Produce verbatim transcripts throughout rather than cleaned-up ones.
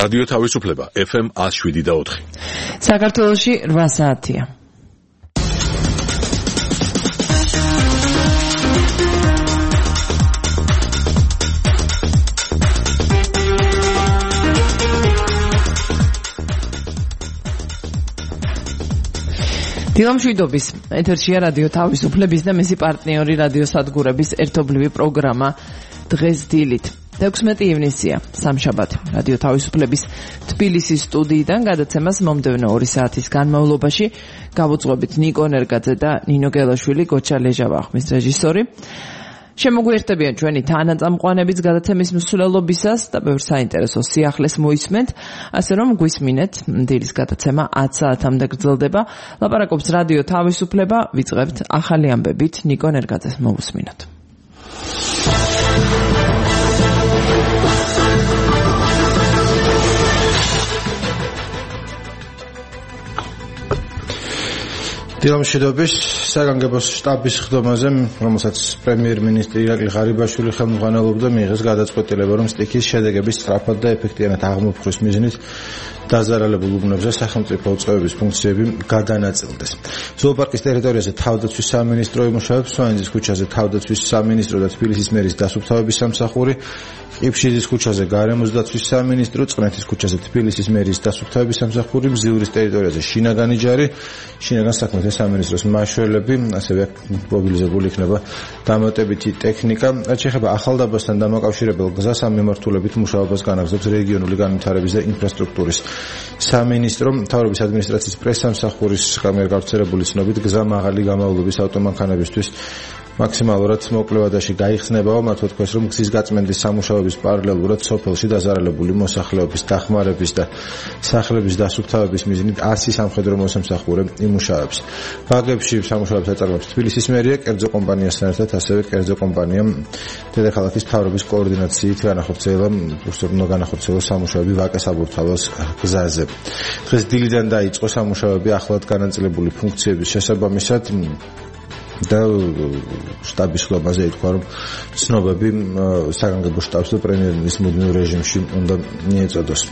რადიო თავისუფლება ეფ ემ one oh seven და four. საქართველოში რვა საათია. დილამშვიდობის ეთერშია რადიო თავისუფლების და მისი პარტნიორი რადიო სადგურების ერთობლივი პროგრამა დღეს დილით. ექვსმეტი ივნისია, სამშაბათი. რადიო თავისუფლების თბილისის სტუდიიდან გადაცემას მომდევნო ორი საათის განმავლობაში გავუძღვებით ნიკო ნერგაძე და ნინო გელაშვილი, გოჩა ლეჟავა ახმის რეჟისორი. შემოგვიერთებიან ჩვენი თანაწამყვანებიც გადაცემის მსვლელობისას და ბევრ საინტერესო სიახლეს მოისმენთ, ასე რომ გვისმინეთ, დილის გადაცემა ათი საათამდე გრძელდება. ლაპარაკობს რადიო თავისუფლება, ვიწყებთ ახალი ამბებით, ნიკო ნერგაძეს მოვუსმინოთ. დილამშვიდობის საგანგებო შტაბის ხდომაზე, რომელსაც პრემიერ-მინისტრი ირაკლი ღარიბაშვილი ხელმძღვანელობდა, მიიღეს გადაწყვეტილება, რომ სტიქიის შედეგების სწრაფად და ეფექტიანად აღმოფხვის მიზნით დაზარალებულ უბნებზე სახელმწიფო უწყებების ფუნქციები გადანაწილდეს. ზოოპარკის ტერიტორიაზე თავდაცვის სამინისტრო იმუშავებს, სვანიძის ქუჩაზე თავდაცვის სამინისტრო და თბილისის მერის დასუფთავების სამსახური, ყიფშიძის ქუჩაზე გარემოს დაცვის სამინისტრო, წყნეთის ქუჩაზე თბილისის მერის დასუფთავების სამსახური, მზივრის ტერიტორიაზე შინაგანი ჯარი, შინაგან საქმეთა სამინისტროს მაშველები, ასევე მობილიზებული იქნება დამატებითი ტექნიკა. რაც შეეხება ახალდაბასთან დამაკავშირებელ გზას, ამ მიმართულებით მუშაობას განაგრძობს რეგიონული განვითარების და ინფრასტრუქტურის სამინისტრო. მთავრობის ადმინისტრაციის პრესსამსახურის გავრცელებული ცნობით, გზა მაღალი გამავლობის ავტომანქანებისთვის მაქსიმალურად მოკლე ვადაში გაიხსნებაო, მათ ვთქვეს, რომ გზის გაწმენდის სამუშაოების პარალელურად სოფელში დაზარალებული მოსახლეობის დახმარების და სახლების დასუფთავების მიზნით ასი სამხედრო მოსამსახურე იმუშავებს. ბაგებში სამუშაოებს აწარმოებს თბილისის მერია, კერძო კომპანიასთან ერთად, ასევე კერძო კომპანიამ დედაქალაქის მთავრობის კოორდინაციით განახორციელა, უსწორნო განახორციელა სამუშაოები ვაკე-საბურთალოს გზაზე. დღეს დილიდან დაიწყო სამუშაოები ახლად განაწილებული ფუნქციების შესაბამისად და შტაბის ხდომაზე ითქვა, რომ ცნობები საგანგებო შტაბს და პრემიერ-მინისტრის მუდმივ რეჟიმში უნდა მიეწოდოს.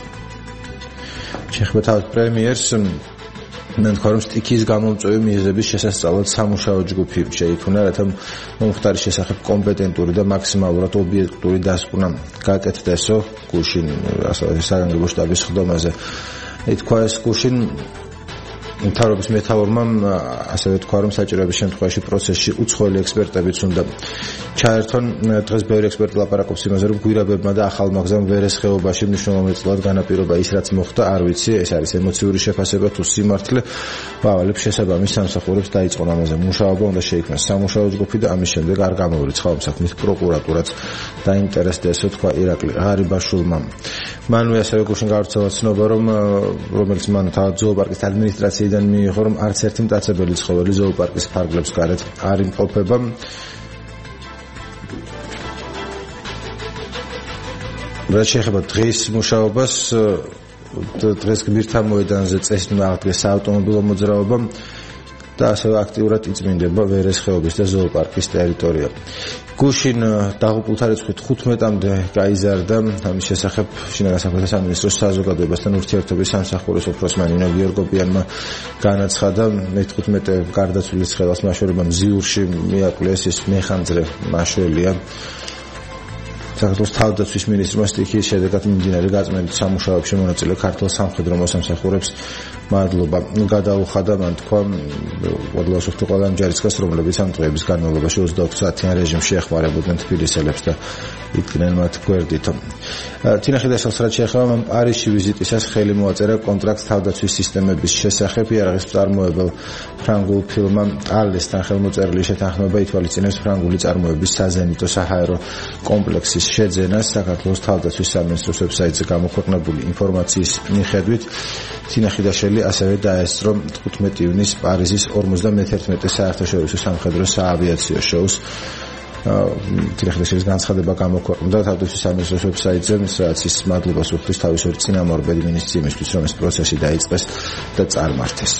შეეხება თავად პრემიერს, მან თქვა, რომ სტიქიის გამომწვევი მიზეზების შესასწავლად სამუშაო ჯგუფი შეიქმნა, რათა მომხდარის შესახებ კომპეტენტური და მაქსიმალურად ობიექტური დასკვნა გაკეთდესო. გუშინ საგანგებო შტაბის ხდომაზე ითქვა, ეს გუშინ მთავრობის მეთაურმა ასევე თქვა, რომ საჭიროების შემთხვევაში პროცესში უცხოელი ექსპერტებიც უნდა ჩაერთონ. დღეს ბევრი ექსპერტი ლაპარაკობს იმაზე, რომ გვირაბებმა და ახალმა გზამ ვერეს ხეობაში მნიშვნელოვნად განაპირობა ის, რაც მოხდა, არ ვიცი, ეს არის ემოციური შეფასება თუ სიმართლე. ვალებს შესაბამის სამსახურებს დაიწყონ ამაზე მუშაობა, უნდა შეიქმნას სამუშაო ჯგუფი და ამის შემდეგ არ გამოვრიცხა ამ საქმის პროკურატურაც დაინტერესდესო, თქვა ირაკლი ღარიბაშვილმა. მანვე ასევე გუშინ გავრცელა ცნობა, რომ რომელიც მან თავად ზოოპარკის ადმინისტრაციიდან მიიღო, რომ არც ერთი მტაცებელი ცხოველი ზოოპარკის ფარგლებს გარეთ არ იმყოფება. რაც შეეხება დღის მუშაობას, დღეს გმირთა მოედანზე წესრიგმა აღდგეს საავტომობილო მოძრაობა და ასევე აქტიურად იწმინდება ვერეს ხეობის და ზოოპარკის ტერიტორია. გუშინ დაღუპულთა რიცხვი თხუთმეტამდე გაიზარდა. ამის შესახებ შინაგან საქმეთა სამინისტროს საზოგადოებასთან ურთიერთობის სამსახურის უფროსმა ნინო გიორგობიანმა განაცხადა, მეთხუთმეტე გარდაცვლილის ხელას მაშველებამ მზიურში მიაკლეს, ის მეხანძრე მაშველია. საქართველოს თავდაცვის მინისტრმა სტიქიის შედეგად მიმდინარე გაწმენდის სამუშაოებში მონაწილე ქართულ სამხედრო მოსამსახურებს მადლობა გადაუხადა. მან თქვა, ოდლოსოფთო ყველა ამ ჯარისკაცს, რომლებიც ამ დღეების განმავლობაში ოცდაოთხ საათიან რეჟიმში ეხმარებოდნენ თბილისელებს და იდგნენ მათ გვერდით. თინა ხიდაშვილს რაც შეეხება, პარიზში ვიზიტისას ხელი მოაწერა კონტრაქტს თავდაცვის სისტემების შესახებ. იარაღის მწარმოებელ ფრანგულ ფილმმა ტალესთან ხელმოწერილი შეთანხმება ითვალისწინებს ფრანგული წარმოების საზენიტო საჰაერო კომპლექსის შეძენას. საქართველოს თავდაცვის სამინისტროს ვებსაიტზე გამოქვეყნებული ინფორმაციის მიხედვით, თინა ხიდაშვილი ასევე დაესწრო თხუთმეტი ივნისს პარიზის ორმოცდამეთერთმეტე საერთაშორისო სამხედრო საავიაციო შოუს. თინა ხიდაშვილის განცხადება გამოქვეყნდა თავდაცვის სამინისტროს ვებსაიტზე, სადაც ის მადლობას უხდის თავისუფლ წინამორბედი მინისტრის იმისთვის, რომ ეს პროცესი დაიწყეს და წარმართეს.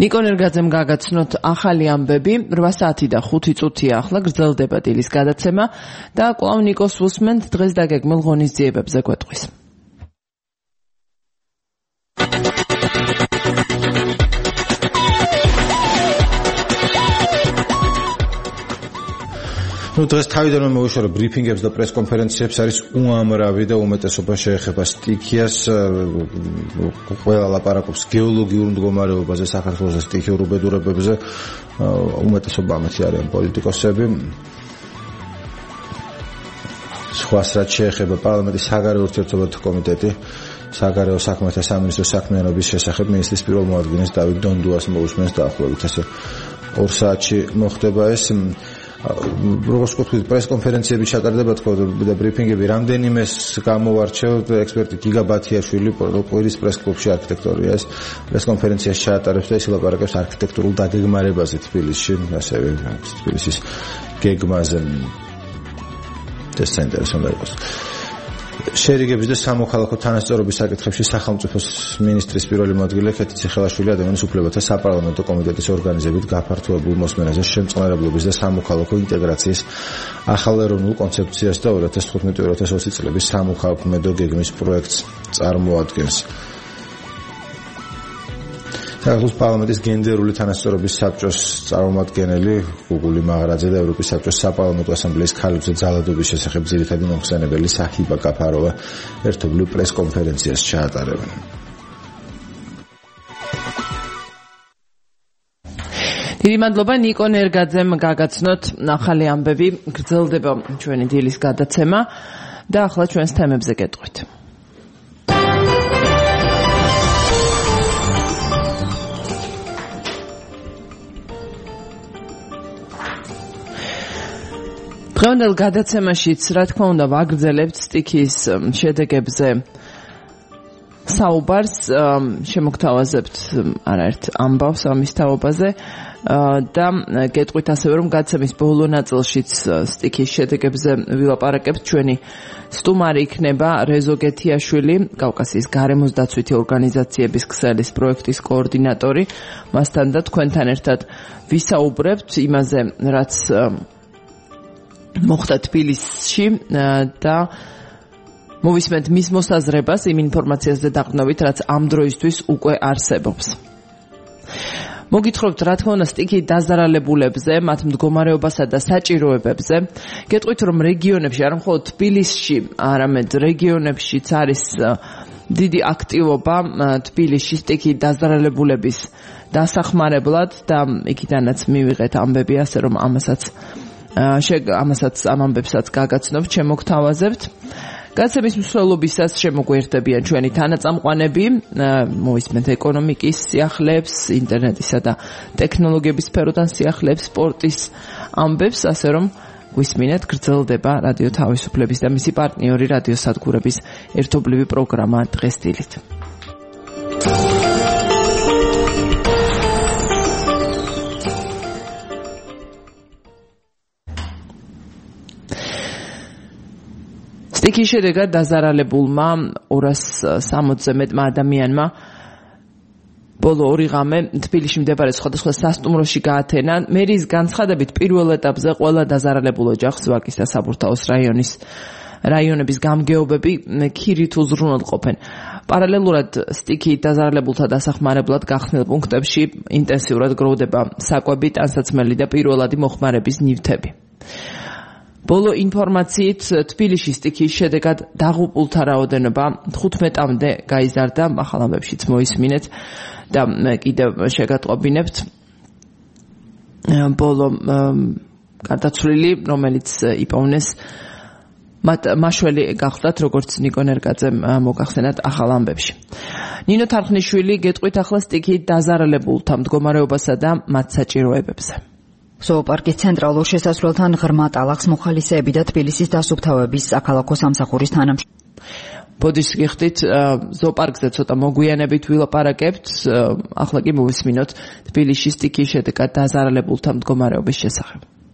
ნიკო ნერგაძემ გაგაცნოთ ახალი ამბები, რვა საათი და ხუთი წუთია ახლა გრძელდება დილის გადაცემა და კვლავ ნიკოს უსმენთ დღეს დაგეგმილ ღონისძიებებზე გვეტყვის. Ну, დღეს თავიდანვე მოვიშორე ბრიფინგებს და პრესკონფერენციებს არის უამრავი და უმეტესობა შეეხება სტიქიას, ყველა ლაპარაკობს გეოლოგიურ მდგომარეობაზე, საქართველოს სტიქიურ უბედურებებზე, უმეტესობა ამათი არიან პოლიტიკოსები. სხვას რაც შეეხება პარლამენტის საგარეო ურთიერთობათა კომიტეტი, საგარეო საქმეთა სამინისტრო საქმიანობის შესახებ მინისტრის პირველ მოადგილეს დავით დონდუას მოусმენს დაახლოებით ესე ორ საათში მოხდება ეს როგორც ვთქვით, პრესკონფერენციები ჩატარდება თქო და ბრიფინგები რამდენიმე გამოვარჩევთ ექსპერტი გიგა ბათიაშვილი კვირის პრესკლუბში არქიტექტორია ეს პრესკონფერენციას ჩაატარებს და ის ლაპარაკობს არქიტექტურულ დაგეგმარებაზე თბილისში, ასევე თბილისის გეგმაზე. ეს საინტერესო უნდა იყოს. შერიგების და სამოქალაქო თანასწორობის საკითხებში სახელმწიფოს მინისტრის პირველი მოადგილე ქეთი ციხელაშვილი ადამიანის უფლებათა საპარლამენტო კომიტეტის ორგანიზებით გაფართოებულ მოსმენაზე შემწყნარებლობის და სამოქალაქო ინტეგრაციის ახალ ეროვნულ კონცეფციას და ორი ათას თხუთმეტი ორი ათას ოცი წლების სამოქალაქო გეგმის პროექტს წარმოადგენს. საქართველოს პარლამენტის გენდერული თანასწორობის საბჭოს წარმომადგენელი გუგული მაღრაძე და ევროპის საბჭოს საპარლამენტო ასამბლეის ქალებზე ძალადობის შესახებ ძირითადი მომხსენებელი საჰიბა კაფაროვა ერთობლივ პრესკონფერენციას ჩაატარებენ. დიდი მადლობა ნიკო ნერგაძემ გაგაცნოთ ახალი ამბები, გრძელდება ჩვენი დილის გადაცემა და ახლა ჩვენს თემებზე გეტყვით. დღევანდელ გადაცემაშიც, რა თქმა უნდა, ვაგრძელებთ სტიქიის შედეგებზე საუბარს, შემოგთავაზებთ არაერთ ამბავს ამის თაობაზე და გეტყვით ასევე, რომ გადაცემის ბოლო ნაწილშიც სტიქიის შედეგებზე ვილაპარაკებთ. ჩვენი სტუმარი იქნება რეზო გეთიაშვილი, კავკასიის გარემოს დაცვითი ორგანიზაციების ქსელის პროექტის კოორდინატორი. მასთან და თქვენთან ერთად ვისაუბრებთ იმაზე, რაც მოხდა თბილისში და მოვისმენთ მის მოსაზრებას იმ ინფორმაციაზე დაყრდნობით, რაც ამ დროისთვის უკვე არსებობს. მოგითხრობთ, რა თქმა უნდა, სტიქიის დაზარალებულებზე, მათ მდგომარეობასა და საჭიროებებზე. გეტყვით, რომ რეგიონებში, არა მხოლოდ თბილისში, არამედ რეგიონებშიც არის დიდი აქტივობა თბილისში სტიქიის დაზარალებულების დასახმარებლად და იქიდანაც მივიღეთ ამბები, ასე რომ ამასაც ამასაც ამ ამბებსაც გაგაცნობთ, შემოგთავაზებთ. გადაცემის მსვლელობისას შემოგვერდებიან ჩვენი თანაწამყვანები, მოვისმენთ ეკონომიკის სიახლეებს, ინტერნეტისა და ტექნოლოგიების სფეროდან სიახლეებს, სპორტის ამბებს, ასე რომ გვისმინეთ, გრძელდება რადიო თავისუფლების და მისი პარტნიორი რადიო სადგურების ერთობლივი პროგრამა დღეს დილით. სტიქიის შედეგად დაზარალებულმა ორას სამოცზე მეტმა ადამიანმა ბოლო ორი ღამე თბილისში მდებარე სხვადასხვა სასტუმროში გაათენა. მერის განცხადებით, პირველ ეტაპზე ყველა დაზარალებულ ოჯახს ვაკის და საბურთაოს რაიონის რაიონების გამგეობები ქირით უზრუნველყოფენ. პარალელურად სტიქიით დაზარალებულთა დასახმარებლად გახსნილ პუნქტებში ინტენსიურად გროვდება საკვები, ტანსაცმელი და პირველადი მოხმარების ნივთები. ბოლო ინფორმაციით თბილისში სტიქიის შედეგად დაღუპულთა რაოდენობა თხუთმეტამდე გაიზარდა, ახალ ამბებშიც მოისმინეთ და კიდევ შეგატყობინებთ. ბოლო გარდაცვლილი, რომელიც იპოვნეს მათ მაშველი გახდათ, როგორც ნიკო ნერგაძემ მოგახსენათ ახალ ამბებში. ნინო თარხნიშვილი გეტყვით ახლა სტიქიით დაზარალებულთა მდგომარეობასა და მათ საჭიროებებზე. ზოოპარკის ცენტრალურ შესასვლელთან ღრმა ტალახს მოხალისეები და თბილისის დასუფთავების საქალაქო სამსახურის თანამშრომლები. ბოდიშ გიხდით, ზოოპარკზე ცოტა მოგვიანებით ვილაპარაკებთ, ახლა კი მოვისმინოთ თბილისში სტიქიის შედეგად დაზარალებულთა მდგომარეობის შესახებ.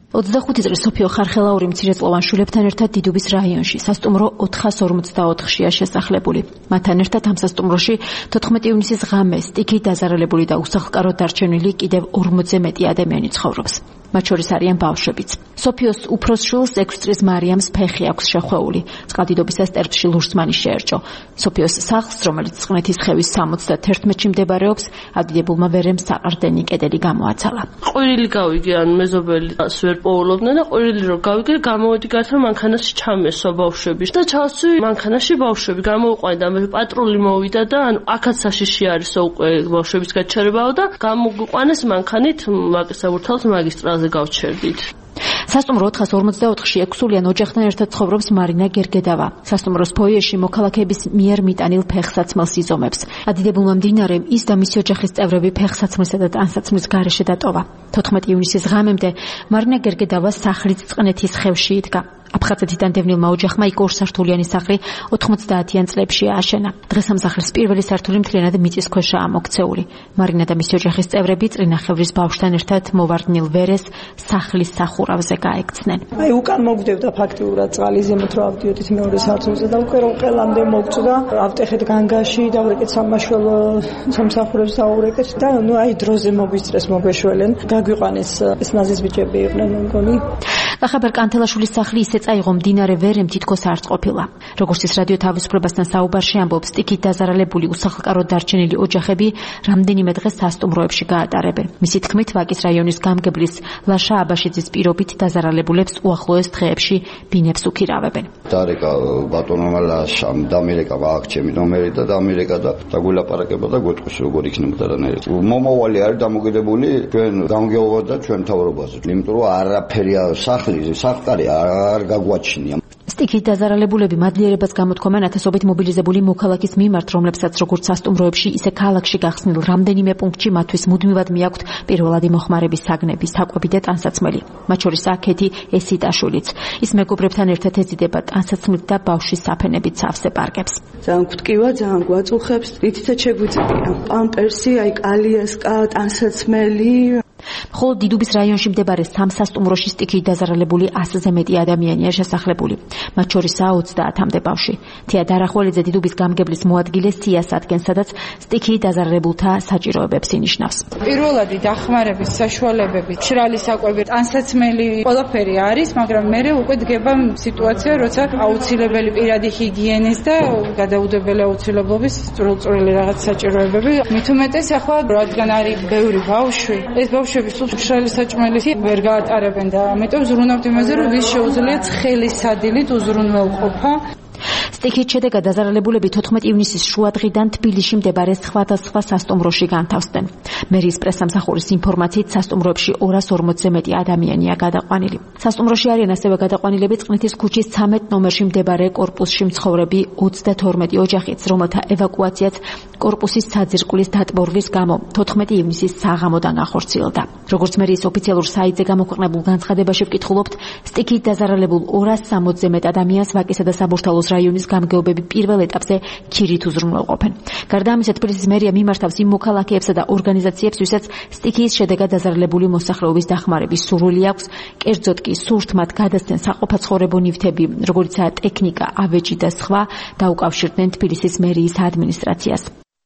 ოცდახუთი წლის სოფიო ხარხელაური მცირეწლოვან შვილებთან ერთად დიდუბის რაიონში სასტუმრო ოთხას ორმოცდაოთხშია შესახლებული. მათთან ერთად ამ სასტუმროში თოთხმეტი ივნისის ღამეს სტიქით დაზარალებული და უსახლკაროდ დარჩენილი კიდევ ორმოცზე მეტი ადამიანი ცხოვრობს. მათ შორის არიან ბავშვებიც. სოფიოს უფროს შვილს ექვსი წლის მარიამს ფეხი აქვს შეხვეული. წყალდიდობისას ტერფში ლურსმანი შეერჭო. სოფიოს სახლს, რომელიც წყნეთის ხევის სამოცდათერთმეტში მდებარეობს, ადიდებულმა ვერემ საყრდენი კედელი გამოაცალა. ყვირილი გავიგე, ან მეზობელი ვერ პოულობდნენ და ყვირილი რო გავიგე, გამოვედი გარდა მანქანაში ჩამესვა ბავშვები და ჩავსვი მანქანაში ბავშვები გამოვიყვანე და მე პატრული მოვიდა და ან აქაც საშიში არის უკვე ბავშვების გაჩერებაო და გამოგვიყვანეს მანქანით ვაკისაბურთალოს მაგისტრალზე გავჩერდით. სასტუმრო ოთხას ორმოცდაოთხში ექვსულიან ოჯახთან ერთად ცხოვრობს მარინა გერგედავა. სასტუმროს ფოიეში მოქალაქეების მიერ მიტანილ ფეხსაცმელს იზომებს. ადიდებულმა მდინარემ ის და მისი ოჯახის წევრები ფეხსაცმლისა და ტანსაცმლის გარეშე დატოვა. თოთხმეტი ივნისის ღამემდე მარინა გერგედავა სახლით წყნეთის ხევში იდგა. აფხაზეთიდან დევნილმა ოჯახმა იქ ორსართულიანი სახლი ოთხმოცდაათიან წლებში ააშენა. დღეს ამ სახლის პირველი სართული მთლიანად მიწისქვეშაა მოქცეული. მარინა და მისი ოჯახის წევრები წრინახევრის ბავშვთან ერთად მოვარდნილ ვერეს სახლის სახურავზე გაექცნენ. აი უკან მოგდევდა ფაქტიურად წყალი ზემოთ რო ავდიოდით მეორე სართულზე და უკვე რომ ყველამდე მოგწდა ავტეხეთ განგაში და ვრეკეთ სამაშველო სამსახურებს დაურეკეთ და ნუ აი დროზე მოგვისწრეს მოგვეშველენ გაგვიყვანეს ეს ნაზის ბიჭები იყვნენ მგონი. ახაბერ კანთელაშვილის სახლი ისე წაიღო მდინარე ვერემ თითქოს არც ყოფილა. როგორც ის რადიო თავისუფლებასთან საუბარში ამბობს, სტიქით დაზარალებული უსახლკაროდ დარჩენილი ოჯახები რამდენიმე დღეს სასტუმროებში გაატარებენ. მისი თქმით, ვაკის რაიონის გამგებლის ლაშა აბაშიძის პირობით დაზარალებულებს უახლოეს დღეებში ბინებს უქირავებენ. დარეკა ბატონმა ლაშამ დამერეკა ვაქჩემი ნომერი და დამერეკა და დაგულაპარაკება და გეტყვის როგორ იქნებოდა რანაირად. მომავალი არის დამოკიდებული ჩვენ გამგეობა და ჩვენ მთავრობაზე. იმიტომ რომ არაფერი სახტარი არ გაგვაჩნია. სტიქით დაზარალებულები მადლიერებას გამოთქვამენ ათასობით მობილიზებული მოქალაქის მიმართ, რომლებსაც როგორც სასტუმროებში, ისე ქალაქში გახსნილ რამდენიმე პუნქტში მათთვის მუდმივად მიაქვთ პირველადი მოხმარების საგნები, საკვები და ტანსაცმელი. მათ შორის აქეთი ესიტაშვილიც. ის მეგობრებთან ერთად ეზიდება ტანსაცმლით და ბავშვის საფენებით სავსე პარკებს. ძალიან გვტკივა, ძალიან გვაწუხებს, რითიც შეგვიძლია. პამპერსი, აი კალიასკა, ტანსაცმელი. ხოლო დიდუბის რაიონში მდებარე სამ სასტუმროში სტიქით დაზარალებული ასზე მეტი ადამიანია შესახლებული. მათ შორისაა ოცდაათამდე ბავშვი. თია დარახველიძე დიდუბის გამგებლის მოადგილე სიას ადგენს, სადაც სტიქით დაზარალებულთა საჭიროებებს ინიშნავს. პირველადი დახმარების საშუალებები, მშრალი საკვები, ტანსაცმელი, ყველაფერი არის, მაგრამ მერე უკვე დგება სიტუაცია, როცა აუცილებელი პირადი ჰიგიენის და გადაუდებელი აუცილებლობის წვრილ-წვრილი რაღაც საჭიროებები. მით უმეტეს ახლა რადგან არის ბევრი ბავშვი, ეს ბავშვები სულ მშრალი საჭმელით ვერ გაატარებენ და ამიტომ ზრუნავთ იმაზე, რომ ვის შეუძლიათ ხელის სადილით უზრუნველყოფა. სტიქით შედეგად დაზარალებულები თოთხმეტი ივნისის შუადღიდან თბილისში მდებარე სხვადასხვა სასტუმროში განთავსდნენ. მერის პრესამსახურის ინფორმაციით სასტუმროებში ორას ორმოცზე მეტი ადამიანია გადაყვანილი. სასტუმროში არიან ასევე გადაყვანილები წყნეთის ქუჩის ცამეტ ნომერში მდებარე კორპუსში მცხოვრები ოცდათორმეტი ოჯახიც, რომელთა ევაკუაციაც კორპუსის საძირკვლის დატბორვის გამო თოთხმეტი ივნისის საღამოდან ახორციელდა. როგორც მერის ოფიციალურ საიტზე გამოქვეყნებულ განცხადებაში ვკითხულობთ, სტიქით დაზარალებულ ორას სამოცზე მეტ ადამიანს ვაკისა და საბურთალოს რაიონის გამგეობები პირველ ეტაპზე ქირით უზრუნველყოფენ. გარდა ამისა, თბილისის მერია მიმართავს იმ მოქალაქეებსა და ორგანიზაციებს, ვისაც სტიქიის შედეგად დაზარალებული მოსახლეობის დახმარების სურვილი აქვს, კერძოდ კი სურთ მათ გადასცენ საყოფაცხოვრებო ნივთები, როგორიცაა ტექნიკა, ავეჯი და სხვა, დაუკავშირდნენ თბილისის მერიის ადმინისტრაციას.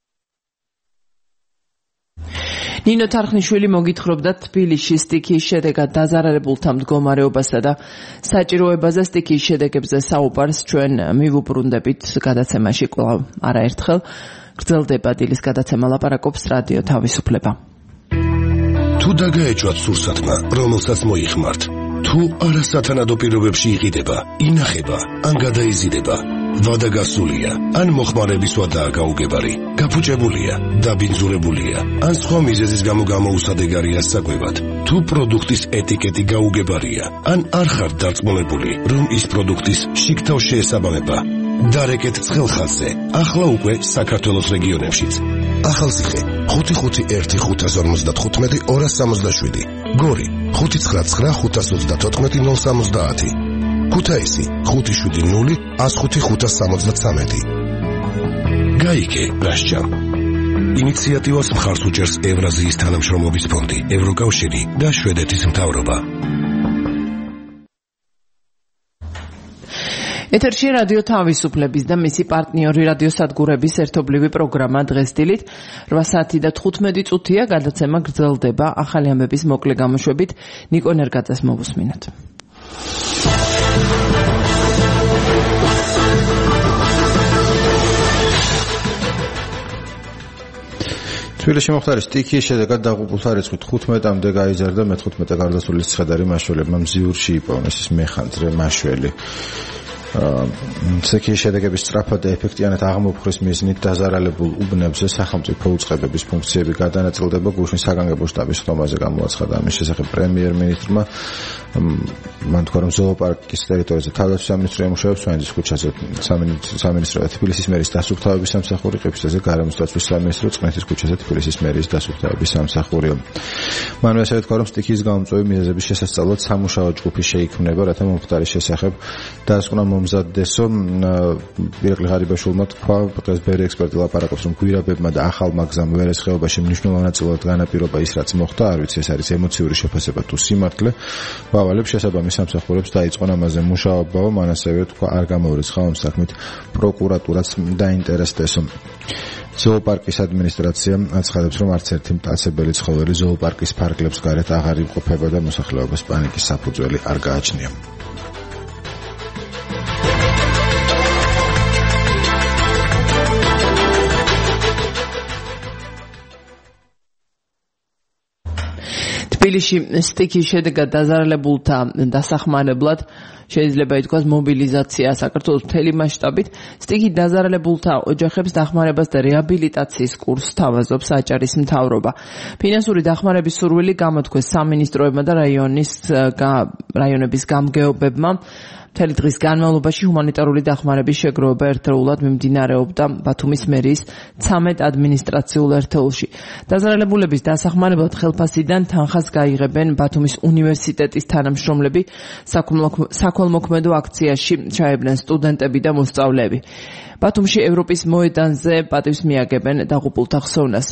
ნინო თარხნიშვილი მოგითხრობდა თბილისში სტიქიის შედეგად დაზარალებულთა მდგომარეობასა და საჭიროებაზე. სტიქიის შედეგებზე საუბარს ჩვენ მივუბრუნდებით გადაცემაში კვლავ არაერთხელ. გრძელდება დილის გადაცემა, ლაპარაკობს რადიო თავისუფლება. თუ დაგაეჭვათ სურსათმა, რომელსაც მოიხმართ, თუ არასათანადო პირობებში იყიდება, ინახება, ან გადაიზიდება, ვადა გასულია, ან მოხმარების ვადაა გაუგებარი, გაფუჭებულია, დაბინძურებულია, ან სხვა მიზეზის გამო გამოუსადეგარია საკვებად. თუ პროდუქტის ეტიკეტი გაუგებარია, ან არ ხართ დარწმუნებული, რომ ის პროდუქტის შიგთავს შეესაბამება, დარეკეთ ცხელხაზზე, ახლა უკვე საქართველოს რეგიონებშიც. ახალციხე ხუთი ხუთი ერთი ხუთას ორმოცდათხუთმეტი ორას სამოცდაშვიდი, გორი ხუთი ცხრა ცხრა ხუთას ოცდათოთხმეტი ნულ სამოცდაათი, ქუთაისი ხუთი შვიდი ნული ას ხუთი ხუთას სამოცდაცამეტი. გაიგე გასჭამ. ინიციატივას მხარს უჭერს ევრაზიის თანამშრომლობის ფონდი, ევროკავშირი და შვედეთის მთავრობა. ეთერში რადიო თავისუფლების და მისი პარტნიორი რადიოსადგურების ერთობლივი პროგრამა დღეს დილით რვა საათი და თხუთმეტი წუთია გადაცემა გრძელდება ახალი ამბების მოკლე გამოშვებით ნიკო ნერგაძეს მოვუსმინოთ. თბილისში მოხდარი სტიქიის შედეგად დაღუპულთა რიცხვი თხუთმეტამდე გაიზარდა, მეთხუთმეტე გარდაცვლილის ცხედარი მაშველებმა მზიურში იპოვნეს ის მეხანძრე მაშველი. სტიქიის შედეგების სწრაფად და ეფექტიანად აღმოფხრის მიზნით დაზარალებულ უბნებზე სახელმწიფო უწყებების ფუნქციები გადანაწილდება. გუშინ საგანგებო შტაბის ხდომაზე გამოაცხადა ამის შესახებ პრემიერ-მინისტრმა. მან თქვა, რომ ზოოპარკის ტერიტორიაზე თავდაცვის სამინისტრო ემუშავებს სვანეთის ქუჩაზე სამინისტრო და თბილისის მერის დასუფთავების სამსახური, ყიფშთაზე გარემოს დაცვის სამინისტრო, წყნეთის ქუჩაზე თბილისის მერის დასუფთავების სამსახურია. მან ასევე თქვა, რომ სტიქიის გამომწვევი მიზეზების შესასწავლად სამუშაო ჯგუფი შეიქმნება, რათა მომხდარის შესახებ დასკვნა მომზადდესო. ირაკლი ღარიბაშვილმა თქვა, დღეს ბევრი ექსპერტი ლაპარაკობს, რომ გვირაბებმა და ახალმა გზამ ვერეს ხეობაში მნიშვნელოვან ნაწილად განაპირობა ის, რაც მოხდა, არ ვიცი, ეს არის ემოციური შეფასება თუ სიმართლე. ვალებს შესაბამის სამსახურებს დაიწყონ ამაზე მუშაობა, მან ასევე თქვა, არ გამოურიცხა ამ საქმით პროკურატურაც დაინტერესდესო. ზოოპარკის ადმინისტრაცია აცხადებს, რომ არც ერთი მტაცებელი ცხოველი ზოოპარკის ფარგლებს გარეთ აღარ იმყოფება და მოსახლეობას პანიკის საფუძველი არ გააჩნია. თბილისში სტიქიის შედეგად დაზარალებულთა დასახმარებლად შეიძლება ითქვას მობილიზაცია საქართველოს მთელი მასშტაბით. სტიქით დაზარალებულთა ოჯახებს დახმარებას და რეაბილიტაციის კურსს თავაზობს აჭარის მთავრობა. ფინანსური დახმარების სურვილი გამოთქვეს სამინისტროებმა და რაიონის რაიონების გამგეობებმა. მთელი დღის განმავლობაში ჰუმანიტარული დახმარების შეგროვება ერთდროულად მიმდინარეობდა ბათუმის მერიის ცამეტ ადმინისტრაციულ ერთეულში. დაზარალებულების დასახმარებლად ხელფასიდან თანხას გაიღებენ ბათუმის უნივერსიტეტის თანამშრომლები. საქველმოქმედო აქციაში ჩაებდნენ სტუდენტები და მოსწავლეები. ბათუმში ევროპის მოედანზე პატივს მიაგებენ დაღუპულთა ხსოვნას.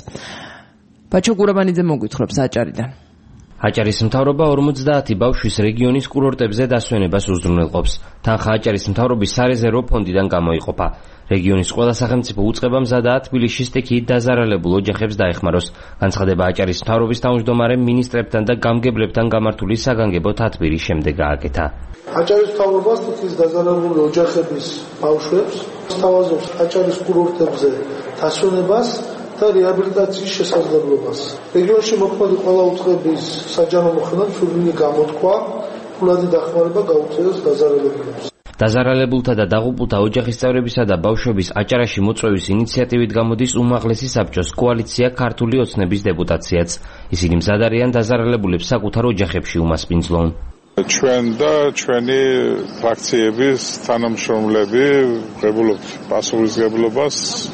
ბაჩო გურაბანიძე მოგვითხრობს აჭარიდან. აჭარის მთავრობა ორმოცდაათი ბავშვის რეგიონის კურორტებზე დასვენებას უზრუნველყოფს. თანხა აჭარის მთავრობის სარეზერვო ფონდიდან გამოიყოფა. რეგიონის ყველა სახელმწიფო უწყება მზადაა თბილისში სტიქიით დაზარალებულ ოჯახებს დაეხმაროს. განცხადება აჭარის მთავრობის თავმჯდომარემ მინისტრებთან და გამგებლებთან გამართული საგანგებო თათბირის შემდეგ გააკეთა. აჭარის მთავრობა სტიქიის დაზარალებული ოჯახების ბავშვებს სთავაზობს აჭარის კურორტებზე დასვენებას და რეაბილიტაციის შესაძლებლობას. რეგიონში მოქმედი ყველა უწყების საჯარო მოხდენად სურვილი გამოთქვა, ფულადი დახმარება გაუწიოს დაზარალებულებს. დაზარალებულთა და დაღუპულთა ოჯახის წევრებისა და ბავშვების აჭარაში მოწვევის ინიციატივით გამოდის უმაღლესი საბჭოს კოალიცია ქართული ოცნების დეპუტაციაც. ისინი მზად არიან დაზარალებულებს საკუთარ ოჯახებში უმასპინძლონ. ჩვენ და ჩვენი ფრაქციების თანამშრომლები ვღებულობთ პასუხისმგებლობას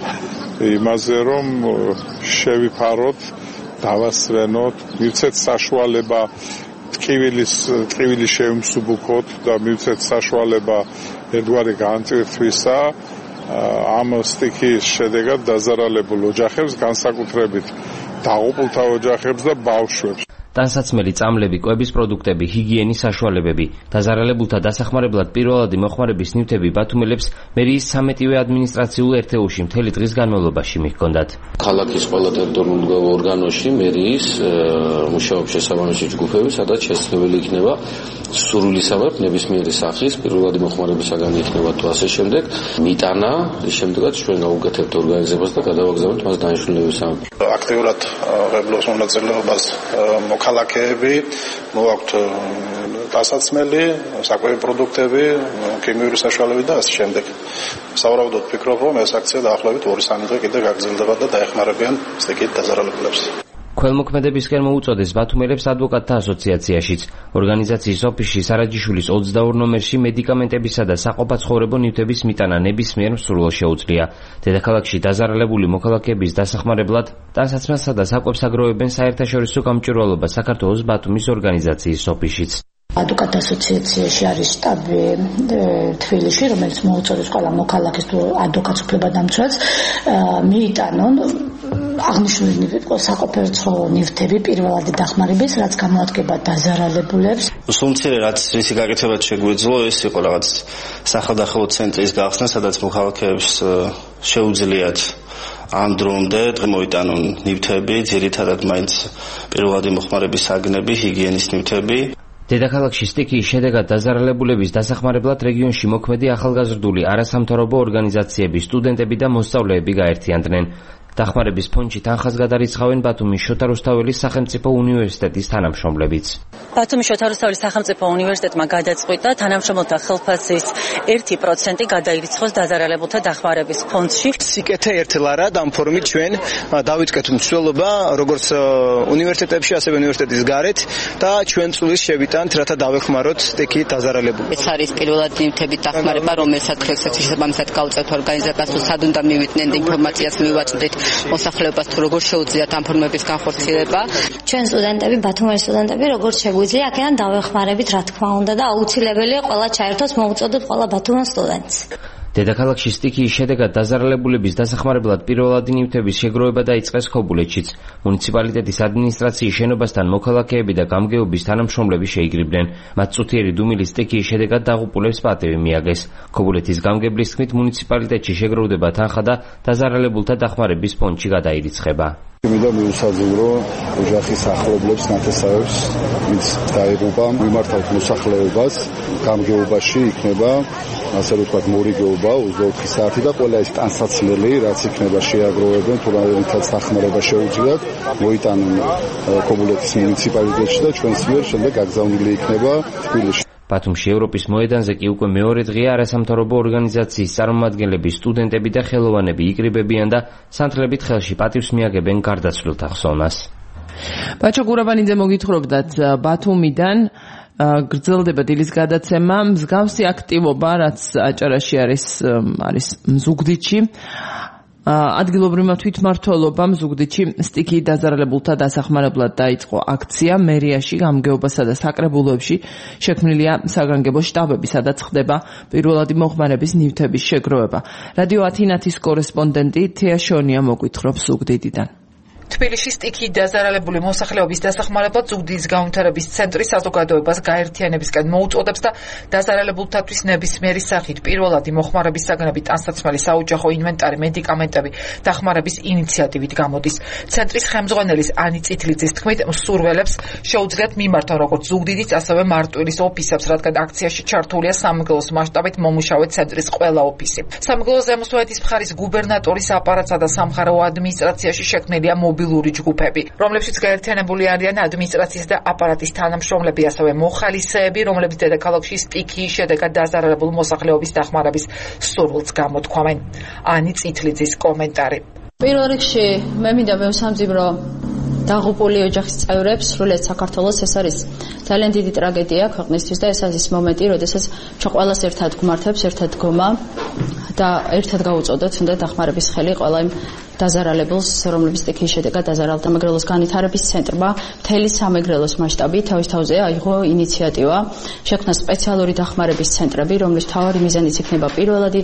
იმაზე, რომ შევიფაროთ, დავასვენოთ, მივცეთ საშუალება ტკივილის ტკივილი შევიმსუბუქოთ და მივცეთ საშუალება ერთგვარი განწირთვისა ამ სტიქიის შედეგად დაზარალებულ ოჯახებს, განსაკუთრებით დაღუპულთა ოჯახებს და ბავშვებს. ტანსაცმელი წამლები, კვების პროდუქტები, ჰიგიენის საშუალებები, დაზარალებულთა დასახმარებლად პირველადი მოხმარების ნივთები ბათუმელებს მერიის ცამეტივე ადმინისტრაციულ ერთეულში მთელი დღის განმავლობაში მიჰქონდათ. ქალაქის ყველა ტერიტორიულ ორგანოში მერიის მუშაობს შესაბამისი ჯგუფები, სადაც შესაძლებელი იქნება სურვილისამებრ ნებისმიერი სახის პირველადი მოხმარებისაგან იქნება თუ ასე შემდეგ მიტანა, ის შემდეგაც ჩვენ გავუკეთებთ ორგანიზებას და გადავაგზავნებთ მას დანიშნულებისამებრ. აქტიურად ღებულობს მონაწილეობას მოქალაქეები, მოაქვთ დასაცმელი, საკვები პროდუქტები, ქიმიური საშუალებები და ასე შემდეგ. სავარაუდოდ ვფიქრობ, რომ ეს აქცია დაახლოებით ორი სამი დღე კიდე გაგრძელდება და დაეხმარებიან სტიქიით დაზარალებულებს. ქველმოქმედებისკენ მოუწოდეს ბათუმელებს ადვოკატთა ასოციაციაშიც. ორგანიზაციის ოფისში სარაჯიშვილის ოცდაორ ნომერში მედიკამენტებისა და საყოფაცხოვრებო ნივთების მიტანა ნებისმიერ მსურველს შეუძლია. დედაქალაქში დაზარალებული მოქალაქეების დასახმარებლად ტანსაცმელსა და საკვებს აგროვებენ საერთაშორისო გამჭვირვალობა საქართველოს ბათუმის ორგანიზაციის ოფისშიც. ადვოკატთა ასოციაციაში არის შტაბი თბილისში, რომელიც მოუწოდეს ყველა მოქალაქეს თუ ადვოკატს უფლებადამცველს მიიტანონ აღნიშნული საყოფაცო ნივთები პირველადი დახმარების, რაც გამოადგება დაზარალებულებს. სულმცირე რაც რისი გაკეთებაც შეგვეძლო, ეს იყო რაღაც სახელდახელო ცენტრის გახსნა, სადაც მოქალაქეებს შეუძლიათ ამ დრომდე მოიტანონ ნივთები, ძირითადად მაინც პირველადი მოხმარების საგნები, ჰიგიენის ნივთები. დედაქალაქში სტიქიის შედეგად დაზარალებულების დასახმარებლად რეგიონში მოქმედი ახალგაზრდული არასამთავრობო ორგანიზაციები, სტუდენტები და მოსწავლეები გაერთიანდნენ. დახმარების ფონდში თანხას გადარიცხავენ ბათუმის შოთა რუსთაველის სახელმწიფო უნივერსიტეტის თანამშრომლებიც. ბათუმის შოთა რუსთაველის სახელმწიფო უნივერსიტეტმა გადაწყვიტა თანამშრომელთა ხელფასის ერთი პროცენტი გადაირიცხოს დაზარალებულთა დახმარების ფონდში. სიკეთე ერთლარა დამფორმით ჩვენ დავიწყეთ მცველობა როგორც უნივერსიტეტებში, ასევე უნივერსიტეტის გარეთ და ჩვენ წვლის შევიტანთ, რათა დავეხმაროთ სტიქიით დაზარალებულებს. ეს არის პირველად ნივთებით დახმარება, რომელსაც შესაბამისად გავუწევთ ორგანიზებას, თუ სად უნდა მივიდნენ და ინფორმაციას მივაწვდით მოსახლეობას თუ როგორ შეუძლიათ ამ ფორმების განხორციელება. ჩვენ სტუდენტები, ბათუმის სტუდენტები, როგორც შეგვიძლია აქედან დავეხმარებით, რა თქმა უნდა და აუცილებელია ყველა ჩაერთოს, მოუწოდოთ ყველა ბათუმის სტუდენტს. დედაქალაქში სტიქიის შედეგად დაზარალებულების დასახმარებლად პირველადი ნივთების შეგროვება დაიწყეს ქობულეთშიც. მუნიციპალიტეტის ადმინისტრაციის შენობასთან მოქალაქეები და გამგეობის თანამშრომლები შეიგრიბნენ. მათ წუთიერი დუმილის სტიქიის შედეგად დაღუპულებს პატივი მიაგეს. ქობულეთის გამგებლის თქმით, მუნიციპალიტეტში შეგროვდება თანხა და დაზარალებულთა დახმარების ფონდში გადაირიცხება. მინდა მიუსაძებრო ოჯახის ახლობლებს, ნათესავებს, ვინც დაიღუპა, მიმართავთ მოსახლეობას, გამგეობაში იქნება ასე ვთქვათ მორიგეობა ოცდაოთხი საათი და ყველა ეს ტანსაცმელი, რაც იქნება შეაგროვებენ, თუ რამეთაც დახმარება შეუძლიათ, მოიტანონ ქობულეთის მუნიციპალიტეტში და ჩვენს მიერ შემდეგ გაგზავნილი იქნება თბილისში. ბათუმში ევროპის მოედანზე კი უკვე მეორე დღეა არასამთავრობო ორგანიზაციის წარმომადგენლები, სტუდენტები და ხელოვანები იკრიბებიან და სანთლებით ხელში პატივს მიაგებენ გარდაცვლილთა ხსოვნას. ბაჩა გურაბანიძე მოგითხრობდათ ბათუმიდან გრძელდება დილის გადაცემა, მსგავსი აქტივობა, რაც აჭარაში არის არის მზუგდიდში. ადგილობრივმა თვითმმართველობამ ზუგდიდში სტიქიით დაზარალებულთა დასახმარებლად დაიწყო აქცია. მერიაში, გამგეობასა და საკრებულოებში შექმნილია საგანგებო შტაბები, სადაც ხდება პირველადი მოხმარების ნივთების შეგროვება. რადიო ათინათის კორესპონდენტი თეა შონია მოგვითხრობს ზუგდიდიდან. თბილისში სტიქიით დაზარალებული მოსახლეობის დასახმარებლად ზუგდიდის განვითარების ცენტრი საზოგადოებას გაერთიანებისკენ მოუწოდებს და დაზარალებულთათვის ნებისმიერი სახით პირველადი მოხმარების საგნები, ტანსაცმელი, საოჯახო ინვენტარი, მედიკამენტები დახმარების ინიციატივით გამოდის. ცენტრის ხელმძღვანელის ანი წითლიძის თქმით, მსურველებს შეუძლიათ მიმართავენ როგორც ზუგდიდის, ასევე მარტვილის ოფისებს, რადგან აქციაში ჩართულია სამეგრელოს მასშტაბით მომუშავე ცენტრის ყველა ოფისი. სამეგრელოს ზემოსვეთის მხარის გუბერნატორის აპარატსა და სამხარეო ადმინისტრაციაში შექმნილია მობილური ჯგუფები, რომლებშიც გაერთიანებული არიან ადმინისტრაციის და აპარატის თანამშრომლები, ასევე მოხალისეები, რომლებიც დედაქალაქში სტიქიის შედეგად დაზარალებულ მოსახლეობის დახმარების სურვილს გამოთქვამენ. ანი წითლიძის კომენტარი. პირველ რიგში მე მინდა მევსამძიმრო დაღუპული ოჯახის წევრებს, სრულიად საქართველოს. ეს არის ძალიან დიდი ტრაგედია ქვეყნისთვის და ეს არის ის მომენტი, როდესაც ჩვენ ყველას ერთად გვმართებს, ერთად დგომა და ერთად გავუწოდოთ უნდა დახმარების ხელი ყველა იმ დაზარალებულს, რომლებიც სტიქიის შედეგად დაზარალდა. სამეგრელოს განვითარების ცენტრმა მთელი სამეგრელოს მასშტაბით თავის თავზე აიღო ინიციატივა, შექმნა სპეციალური დახმარების ცენტრები, რომლის მთავარი მიზანიც იქნება პირველადი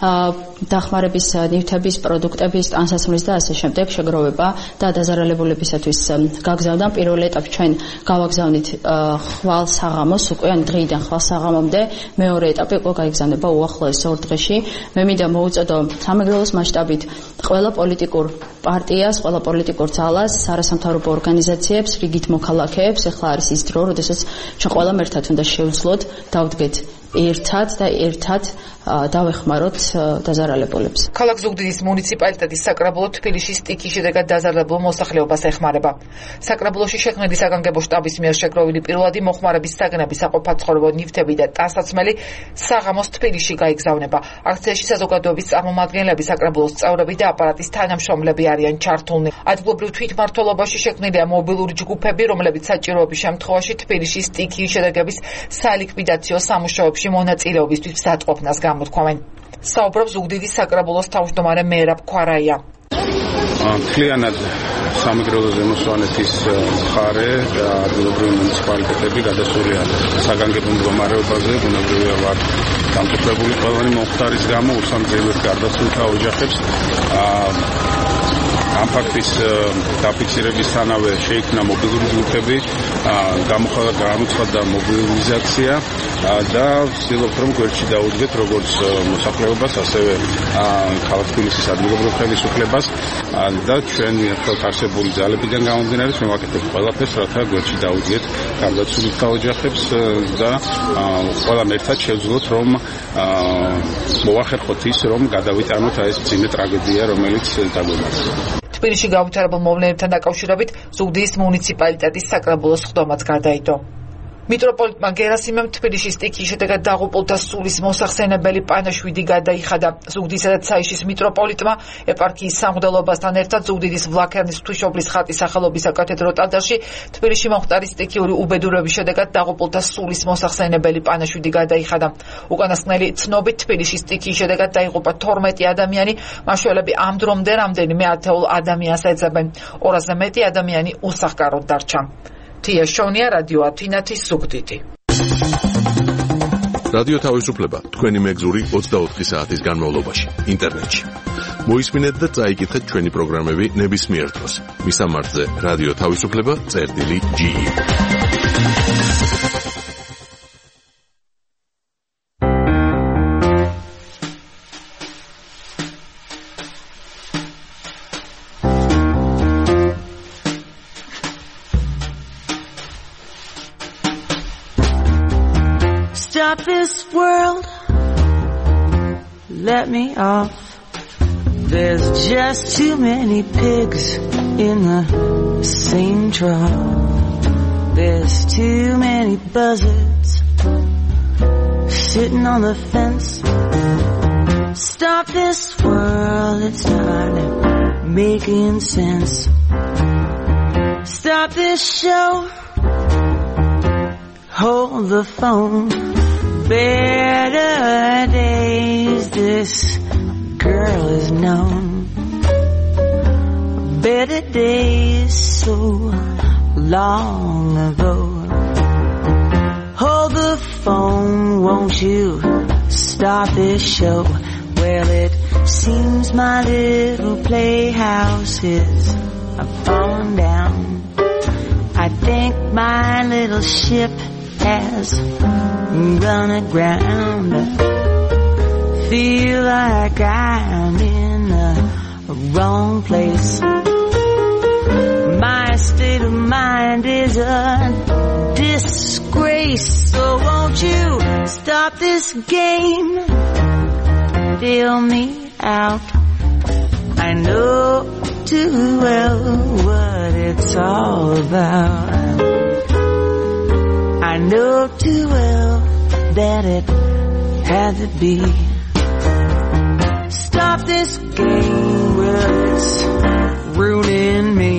დახმარების ნივთების, პროდუქტების, ტანსაცმლის და ასე შემდეგ შეგროვება და დაზარალებულებისათვის გაგზავნა. პირველ ეტაპში ჩვენ გავაგზავნით ხვალ საღამოს, უკვე ან დღეიდან ხვალ საღამომდე, მეორე ეტაპი უკვე გაიგზავნება უახლოეს ორ დღეში. მე მინდა მოუწოდო სამეგრელოს მასშტაბით ყველა პოლიტიკურ პარტიას, ყველა პოლიტიკურ ძალას, არასამთავრობო ორგანიზაციებს, რიგით მოქალაქეებს, ახლა არის ის დრო, როდესაც ჩვენ ყველამ ერთად უნდა შევძლოთ, დავდგეთ ერთად და ერთად დავეხმაროთ დაზარალებულებს. ქალაქ ზუგდიდის მუნიციპალიტეტის საკრებულო თბილისში სტიქიის შედეგად დაზარალებულ მოსახლეობას ეხმარება. საკრებულოში შექმნილი საგანგებო შტაბის მიერ შეგროვილი პირველადი მოხმარების საგნები, საყოფაცხოვრებო ნივთები და ტანსაცმელი საღამოს თბილისში გაიგზავნება. აქციაში საზოგადოების წარმომადგენლები, საკრებულოს წევრები და აპარატის თანამშრომლები არიან ჩართულნი. ადგილობრივ თვითმმართველობაში შექმნილია მობილური ჯგუფები, რომლებიც საჭიროების შემთხვევაში თბილისში სტიქიის შედეგების სალიკვიდაციო სამუშაოებში მონაწილეობისთვის მზადყოფნას გამოთქვამენ. საუბრობს ზუგდიდის საკრებულოს თავმჯდომარე მერაბ ქვარაია. მთლიანად სამეგრელოს ზემოსვანეთის მხარე და ადგილობრივი მუნიციპალიტეტები გადასულია საგანგებო მდგომარეობაზე, ბუნებრივია ვარ დამტკიცებული ყველანი მომხდარის გამო უსამძიმებლად გარდაცვლილთა ოჯახებს ამ ფაქტის დაფიქსირებისთანავე შეიქმნა მობილური ჯგუფები, გამოცხადდა მობილიზაცია და ვცდილობთ რომ გვერდში დაუდგეთ როგორც მოსახლეობას, ასევე ქალაქ თბილისის ადგილობრივ ხელისუფლებას და ჩვენი ხელთ არსებული ძალებიდან გამომდინარე ჩვენ ვაკეთებთ ყველაფერს, რათა გვერდში დაუდგეთ გარდაცვლილთა ოჯახებს და ყველამ ერთად შევძლოთ რომ მოახერხოთ ის რომ გადავიტანოთ ეს წინე ტრაგედია რომელიც დაგვემართა. თბილისში გავითარებულ მოვლენებთან დაკავშირებით ზუგდიდის მუნიციპალიტეტის საკრებულოს ხდომაც გადაიდო. მიტროპოლიტმა გერასიმემ თბილისის სტიქიის შედეგად დაღუპულთა სულის მოსახსენებელი პანაშვიდი გადაიხადა. ზუგდიდისა და ცაიშის მიტროპოლიტმა ეპარქიის სამღვდელობასთან ერთად ზუგდიდის ვლაქერნის ღვთისმშობლის ხატის სახელობის საკათედრო ტაძარში თბილისში მომხდარი სტიქიური უბედურების შედეგად დაღუპულთა სულის მოსახსენებელი პანაშვიდი გადაიხადა. უკანასკნელი ცნობით თბილისის სტიქიის შედეგად დაიღუპა თორმეტი ადამიანი, მაშველები ამ დრომდე რამდენიმე ათეულ ადამიანს ეძებენ. ორასზე მეტი ადამიანი უსახკაროდ დარჩა. თია შონია, რადიო ათინათის ზუგდიდი. რადიო თავისუფლება თქვენი მეგზური ოცდაოთხი საათის განმავლობაში ინტერნეტში. მოისმინეთ და წაიკითხეთ ჩვენი პროგრამები ნებისმიერ დროს. მისამართზე რადიო თავისუფლება წერტილი ჯი. Stop this world, let me off. There's just too many pigs in the same trough. There's too many buzzards sitting on the fence. Stop this world, it's not making sense. Stop this show, hold the phone. Better days, this girl is known. Better days so long ago. Hold the phone, won't you start this show? Well, it seems my little playhouse is falling down. I think my little ship has run aground. Feel like I'm in the wrong place. My state of mind is a disgrace. So won't you stop this game? Deal me out. I know too well what it's all about. I know too well that it had to be. Stop this game, well, it's ruining me.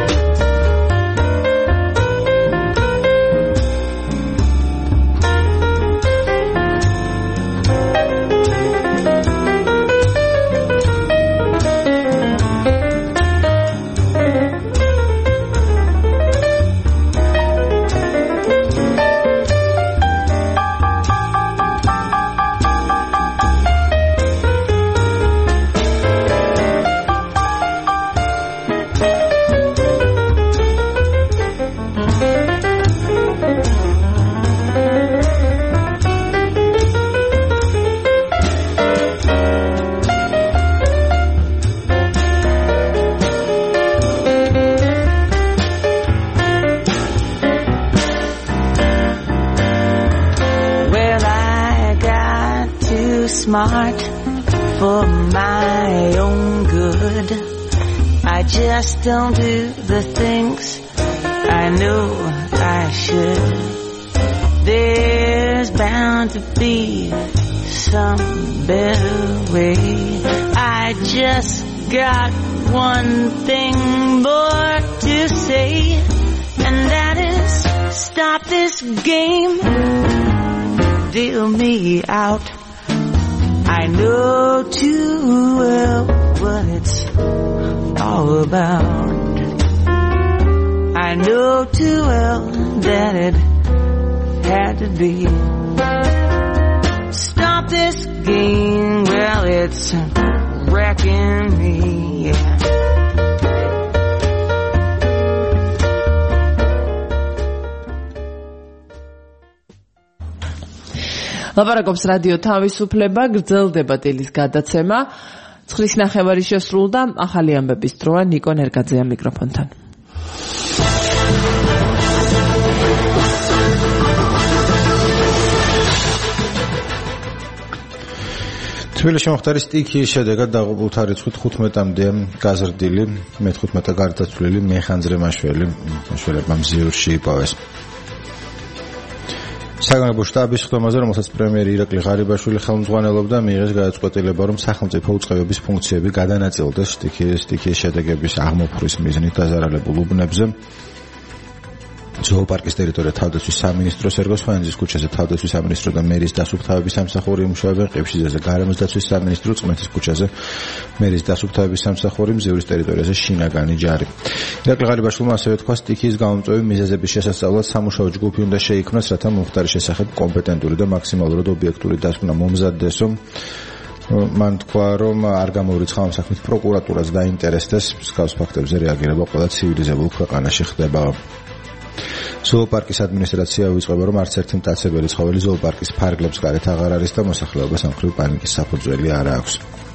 Smart for my own good. I just don't do the things I know I should. There's bound to be some better way. I just got one thing more to say, and that is stop this game. Deal me out. I know too well what it's all about. I know too well that it had to be. Stop this game, well, it's wrecking me, yeah. ლაპარაკობს რადიო თავისუფლება, გრძელდება დილის გადაცემა. ცხრის ნახევარი შესრულდა, ახალი ამბების დროა, ნიკო ნერგაძეა მიკროფონთან. თბილისში მომხდარი სტიქიის შედეგად დაღუპულთა რიცხვით ხუთმეტამდეა გაზრდილი, მეთხუთმეტე გარდაცვლილი, მეხანძრე მაშველი, მაშველებმა მზიურში იპოვეს. საგანგებო შტაბის ხდომაზე, რომელსაც პრემიერი ირაკლი ღარიბაშვილი ხელმძღვანელობდა, მიიღეს გადაწყვეტილება, რომ სახელმწიფო უწყებების ფუნქციები გადანაწილდეს სტიქიის შედეგების აღმოფხვის მიზნით დაზარალებულ უბნებზე. ზოოპარკის ტერიტორია თავდაცვის სამინისტრო, სერგოს ხვანიძის ქუჩაზე თავდაცვის სამინისტრო და მერის დასუფთავების სამსახური იმუშავებენ, ყიფშიძეზე გარემოს დაცვის სამინისტრო, წმეთის ქუჩაზე მერის დასუფთავების სამსახური, მზივრის ტერიტორიაზე შინაგანი ჯარი. ირაკლი ღარიბაშვილმა ასევე თქვა, სტიქიის გამომწვევი მიზეზების შესასწავლად სამუშაო ჯგუფი უნდა შეიქმნას, რათა მომხდარის შესახებ კომპეტენტური და მაქსიმალურად ობიექტური დასკვნა მომზადდესო. მან თქვა, რომ არ გამოვრიცხა ამ საქმით პროკურატურას დაინტერესდეს, მსგავს ფაქტებზე რეაგირება ყველა ცივილიზებულ ქვეყანაში ხდება. ზოოპარკის ადმინისტრაცია უიწყება, რომ არც ერთი მტაცებელი ცხოველი ზოოპარკის ფარგლებს გარეთ აღარ არის და მოსახლეობას ამ მხრივ პანიკის საფუძველი არ აქვს.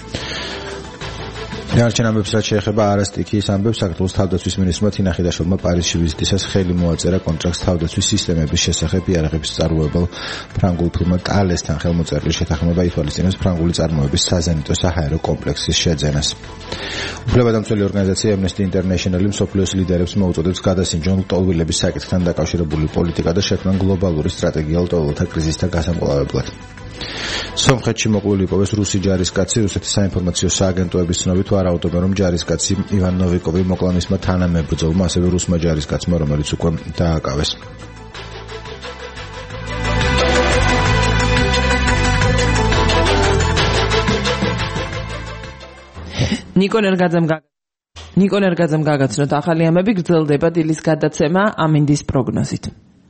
დანარჩენ ამბებს, რაც შეეხება არასტიქიის ამბებს, საქართველოს თავდაცვის მინისტრმა თინა ხიდაშვილმა პარიზში ვიზიტისას ხელი მოაწერა კონტრაქტს თავდაცვის სისტემების შესახებ იარაღების მწარმოებელ ფრანგულ ფირმა ტალესთან ხელმოწერილი შეთანხმება ითვალისწინებს ფრანგული წარმოების საზენიტო საჰაერო კომპლექსის შეძენას. უფლებადამცველი ორგანიზაცია Amnesty International მსოფლიოს ლიდერებს მოუწოდებს გადასინჯონ ლტოლვილების საკითხთან დაკავშირებული პოლიტიკა და შექმნან გლობალური სტრატეგია ლტოლვილთა კრიზისთან გასამკლავებლად. სომხეთში მოყოლილი იპოვეს რუსი ჯარისკაცი. რუსეთის საინფორმაციო სააგენტოების ცნობით ვარაუდობენ, რომ ჯარისკაცი ივან ნოვიკოვი მოკლა მისმა თანამებრძოლმა, ასევე რუსმა ჯარისკაცმა, რომელიც უკვე დააკავეს. ნიკო ნერგაძემ ნიკო ნერგაძემ გაგაცნოთ ახალი ამბები, გრძელდება დილის გადაცემა ამინდის პროგნოზით.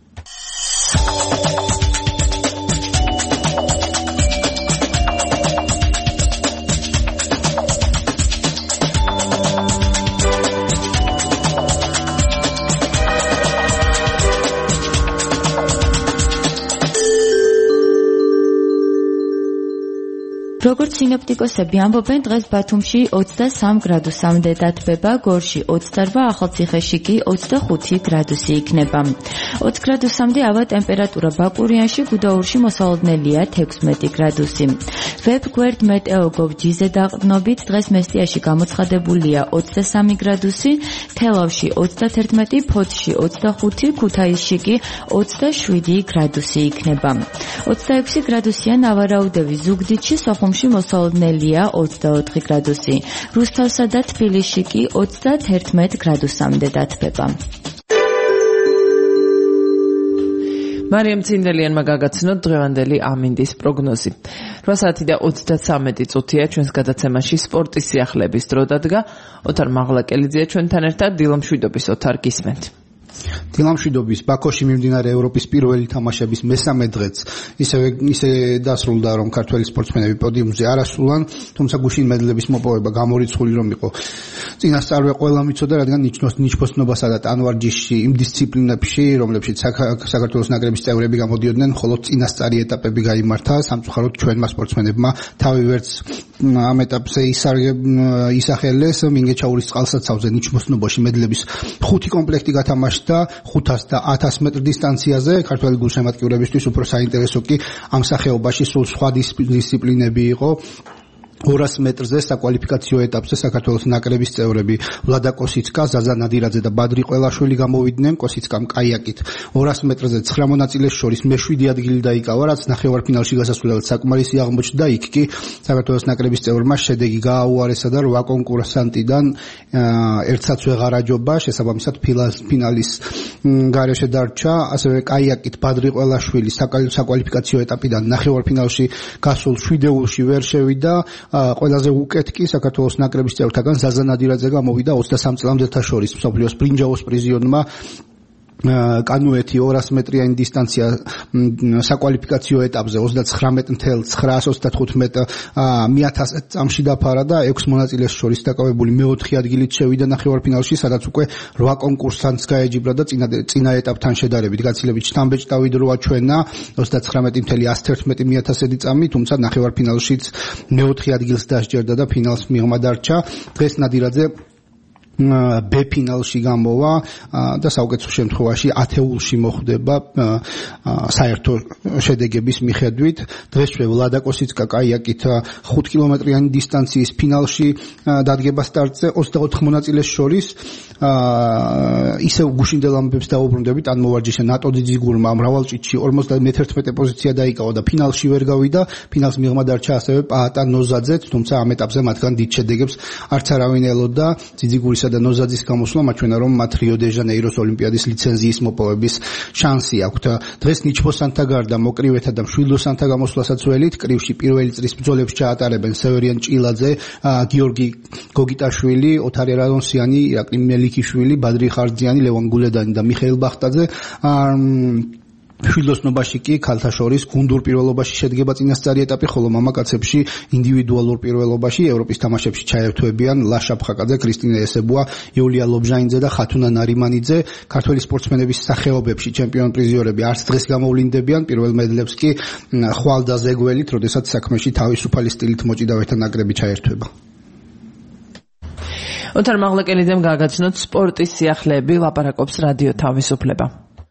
როგორც სინოპტიკოსები ამბობენ, დღეს ბათუმში ოცდასამ გრადუსამდე დათბება, გორში ოცდარვა, ახალციხეში კი ოცდახუთი გრადუსი იქნება. ოც გრადუსამდე ავა ტემპერატურა ბაკურიანში, გუდაურში მოსალოდნელია თექვსმეტი გრადუსი. ვებ გვერდ მეტეოგოვ ჯიზე დაყრდნობით დღეს მესტიაში გამოცხადებულია ოცდასამი გრადუსი, თელავში ოცდათერთმეტი, ფოთში ოცდახუთი, ქუთაისში კი ოცდაშვიდი გრადუსი იქნება. ოცდაექვსი გრადუსია ნავარაუდევი, ზუგდიდში, სოხუმში მოსალოდნელია ოცდაოთხი გრადუსი. რუსთავსა და თბილისში კი ოცდათერთმეტ გრადუსამდე დათბება. მარიამ ცინდელიანმა გაგაცნოთ დღევანდელი ამინდის პროგნოზი. რვა საათი და ოცდათვრამეტი წუთია ჩვენს გადაცემაში სპორტის სიახლეების დრო დადგა. ოთარ მაღლაკელიძეა ჩვენთან ერთად, დილამშვიდობის ოთარ გისმენთ. დილამშვიდობის ბაქოში მიმდინარე ევროპის პირველი თამაშების მესამე დღეც ისევე ისე დასრულდა, რომ ქართველი სპორტსმენები პოდიუმზე არ ასულან, თუმცა გუშინ მედლების მოპოვება გამორიცხული რომ იყო. წინასწარვე ყველა მიცოდა, რადგან ნიშნავს ნიშნოსნობასა და ტანვარჯიშში იმ დისციპლინებში, რომლებშიც საქართველოს ნაკრების წევრები გამოდიოდნენ, მხოლოდ წინასწარი ეტაპები გაიმართა, სამწუხაროდ ჩვენმა სპორტსმენებმა თავი ვერც ამ ეტაპზე ისახელეს. მინგეჩაურის წყალსაცავზე ნიშნოსნობაში მედლების ხუთი კომპლექტი გათამაშდა ხუთას და ათას მეტრ დისტანციაზე. ქართველი გულშემატკივრებისთვის უფრო საინტერესო კი ამ სახეობაში სულ სხვა დისციპლინები იყო. ორას მეტრზე საკვალიფიკაციო ეტაპზე საქართველოს ნაკრების წევრები ვლადა კოსიცკა, ზაზა ნადირაძე და ბადრი ყველაშვილი გამოვიდნენ. კოსიცკამ კაიაკით ორას მეტრზე ცხრა მონაწილეს შორის მეშვიდე ადგილი დაიკავა, რაც ნახევარფინალში გასასვლელად საკმარისი აღმოჩნდა. იქ კი საქართველოს ნაკრების წევრმა შედეგი გააუარესა და რვა კონკურსანტიდან ერთსაც ვეღარაჯობა, შესაბამისად ფინალის გარეშე დარჩა. ასევე კაიაკით ბადრი ყველაშვილი საკვალიფიკაციო ეტაპიდან ნახევარფინალში გასულ შვიდეულში ვერ შევიდა. ყველაზე უკეთ კი საქართველოს ნაკრების წევრთაგან ზაზა ნადირაძე გამოვიდა ოცდასამ წლამდელთა შორის მსოფლიოს ბრინჯაოს პრიზიონმა კანუეთი ორას მეტრიანი დისტანცია საკვალიფიკაციო ეტაპზე ოცდაცხრამეტ ათას ცხრაას ოცდათხუთმეტ მი ათას წამში დაფარა და ექვს მონაწილეს შორის დაკავებული მეოთხე ადგილით შევიდა ნახევარფინალში, სადაც უკვე რვა კონკურსანტს გაეჯიბრა და წინა წინა ეტაპთან შედარებით გაცილებით შთამბეჭდავი დროა ჩვენა ოცდაცხრამეტი ათას ათერთმეტი მი ათასედი წამი, თუმცა ნახევარფინალშიც მეოთხე ადგილს დასჯერდა და ფინალს მიღმა დარჩა. დღეს ნადირაძე B ფინალში გამოვა და საუკეთესო შემთხვევაში ათეულში მოხვდება საერთო შედეგების მიხედვით. დღესვე ვლადა კოსიცკა კაიაკით ხუთ კილომეტრიანი დისტანციის ფინალში დადგება სტარტზე ოცდაოთხ მონაწილეს შორის. ისევ გუშინდელ ამბებს დაუბრუნდებით, ან მოვარჯიშა ნატო ძიძიგურმა მრავალჭიდში ორმოცდამეთერთმეტე პოზიცია დაიკავა და ფინალში ვერ გავიდა. ფინალს მიღმა დარჩა ასევე პაატა ნოზაძეც, თუმცა ამ ეტაპზე მათგან დიდ შედეგებს არც არავინ ელოდა. ძიძიგურისა და ნოზაძის გამოსვლა მაჩვენა, რომ მათ რიო დე ჟანეიროს ოლიმპიადის ლიცენზიის მოპოვების შანსი აქვთ. დღეს ნიჩბოსანთა გარდა მოკრივეთა და მშვილდოსანთა გამოსვლასაც ველით. კრივში პირველი წრის ბრძოლებს ჩაატარებენ სევერიან ჭილაძე, გიორგი გოგიტაშვილი, ოთარ ერადონსიანი, ირაკლი მელიქიშვილი, ბადრი ხარძიანი, ლევან გულედანი და მიხეილ ბახტაძე. შვილდოსნობაში კი ქალთა შორის გუნდურ პირველობაში შედგება წინასწარი ეტაპი, ხოლო მამაკაცებში ინდივიდუალურ პირველობაში ევროპის თამაშებში ჩაერთვებიან ლაშა ფხაკაძე, კრისტინა ესებუა, იულია ლობჟაინძე და ხათუნა ნარიმანიძე. ქართველი სპორტსმენების სახეობებში ჩემპიონ პრიზიორები არც დღეს გამოვლინდებიან, პირველ მედლებს კი ხვალდა ზეგველით, როდესაც საქმეში თავისუფალი სტილით მოჭიდავეთა ნაკრები ჩაერთვება. ოთარ მაღლეკელიძემ გაგაცნოთ სპორტის სიახლეები, ლაპარაკობს რადიო თავისუფლება.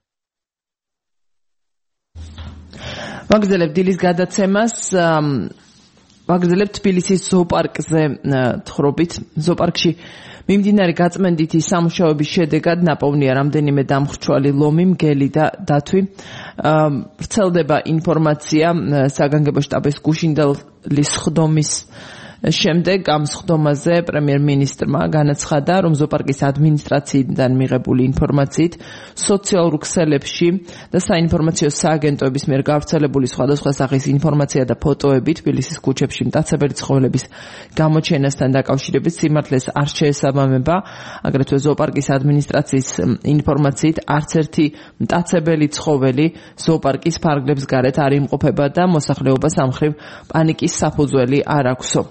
ვაგრძელებ დილის გადაცემას, ვაგრძელებ თბილისის ზოოპარკზე თხრობით. ზოოპარკში მიმდინარე გაწმენდითი სამუშაოების შედეგად ნაპოვნია რამდენიმე დამხრჩვალი ლომი, მგელი და დათვი. ვრცელდება ინფორმაცია საგანგებო შტაბის გუშინდელი სხდომის შემდეგ ამ სხდომაზე პრემიერ-მინისტრმა განაცხადა, რომ ზოოპარკის ადმინისტრაციიდან მიღებული ინფორმაციით სოციალურ ქსელებში და საინფორმაციო სააგენტოების მიერ გავრცელებული სხვადასხვა სახის ინფორმაცია და ფოტოები თბილისის ქუჩებში მტაცებელი ცხოველების გამოჩენასთან დაკავშირებით სიმართლეს არ შეესაბამება. აგრეთვე ზოოპარკის ადმინისტრაციის ინფორმაციით არც ერთი მტაცებელი ცხოველი ზოოპარკის ფარგლებს გარეთ არ იმყოფება და მოსახლეობას ამ მხრივ პანიკის საფუძველი არ აქვსო.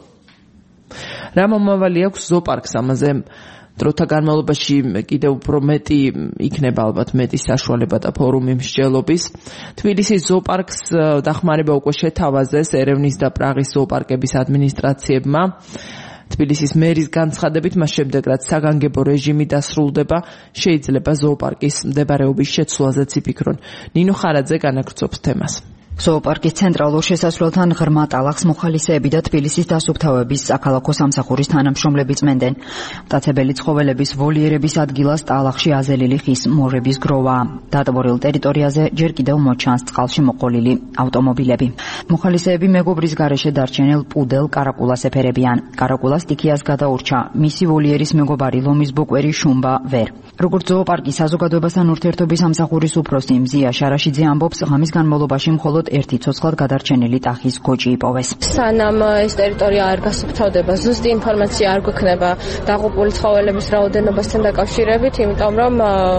რა მომავალი აქვს ზოოპარკს, ამაზე დროთა განმავლობაში კიდევ უფრო მეტი იქნება ალბათ მეტი საშუალება და ფორუმი მსჯელობის. თბილისის ზოოპარკს დახმარება უკვე შეთავაზეს ერევნის და პრაღის ზოოპარკების ადმინისტრაციებმა. თბილისის მერის განცხადებით, მას შემდეგ რაც საგანგებო რეჟიმი დასრულდება, შეიძლება ზოოპარკის მდებარეობის შეცვლაზეც იფიქრონ. ნინო ხარაძე განაგრძობს თემას. ზოოპარკის ცენტრალურ შესასვლელთან ღრმა ტალახს მოხალისეები და თბილისის დასუფთავების საქალაქო სამსახურის თანამშრომლები წმენდნენ. მტაცებელი ცხოველების ვოლიერების ადგილას ტალახში აზელილი ხის მორების გროვაა. დატბორილ ტერიტორიაზე ჯერ კიდევ მოჩანს წყალში მოყოლილი ავტომობილები. მოხალისეები მეგობრის გარეშე დარჩენილ პუდელ კარაკულას ეფერებიან. კარაკულა სტიქიას გადაურჩა. მისი ვოლიერის მეგობარი ლომის ბოკვერი შუმბა ვერ. როგორც ზოოპარკის საზოგადოებასთან ურთიერთობის სამსახურის უფროსი მზია შარაშიძე ამბობს, ღამის განმავლობაში მხოლოდ ერთი ცოცხლად გადარჩენილი ტახის გოჭი იპოვეს. სანამ ეს ტერიტორია არ გასუფთავდება, ზუსტი ინფორმაცია არ გვექნება დაღუპული ცხოველების რაოდენობასთან დაკავშირებით, იმიტომ რომ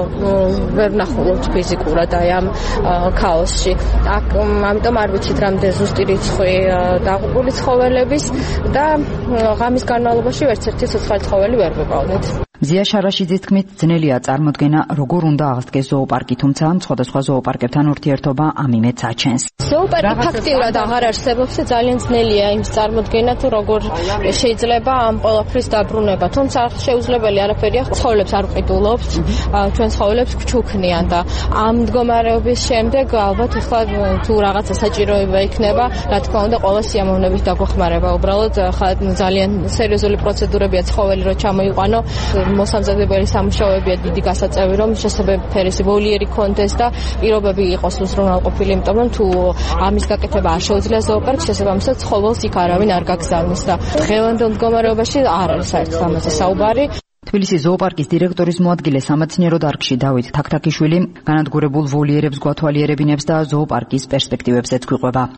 ვერ ვნახულობთ ფიზიკურად აი ამ ქაოსში. ამიტომ არ ვიცით რამდენი ზუსტი რიცხვი დაღუპული ცხოველების და ღამის განმავლობაში ვერც ერთი ცოცხალი ცხოველი ვერ ვიყავდით. მზია შარაშიძის თქმით, ძნელია წარმოდგენა, როგორ უნდა აღდგეს ზოოპარკი, თუმცა სხვადასხვა ზოოპარკებთან ურთიერთობა ამ იმედს აჩენს. ზოოპარკი ფაქტიურად აღარ არსებობს და ძალიან ძნელია იმის წარმოდგენა, თუ როგორ შეიძლება ამ ყველაფრის დაბრუნება. თუმცა შეუძლებელი არაფერია, ცხოველებს არ ვყიდულობთ, ჩვენ ცხოველებს გვჩუქნიან და ამ მდგომარეობის შემდეგ ალბათ ახლა თუ რაღაცა საჭიროება იქნება, რა თქმა უნდა, ყველა სიამოვნებით დაგვეხმარება. უბრალოდ ხა ძალიან სერიოზული პროცედურებია ცხოველი რო ჩამოიყვანო. მოსამზადებელი სამუშაოებია დიდი გასაწევი, რომ შესაძლებელი ვოლიერი კონდეს და პირობები იყოს უზრუნველყოფილი, იმიტომ რომ თუ ამის გაკეთება არ შეუძლია ზოოპარკს, შესაბამისად ცხოველს იქ არავინ არ გაგზავნის და დღევანდელ მდგომარეობაში არ არის საერთოდ ამაზე საუბარი. თბილისის ზოოპარკის დირექტორის მოადგილე სამეცნიერო დარგში დავით თაქთაქიშვილი განადგურებულ ვოლიერებს გვათვალიერებინებს და ზოოპარკის პერსპექტივებზეც გვიყვება.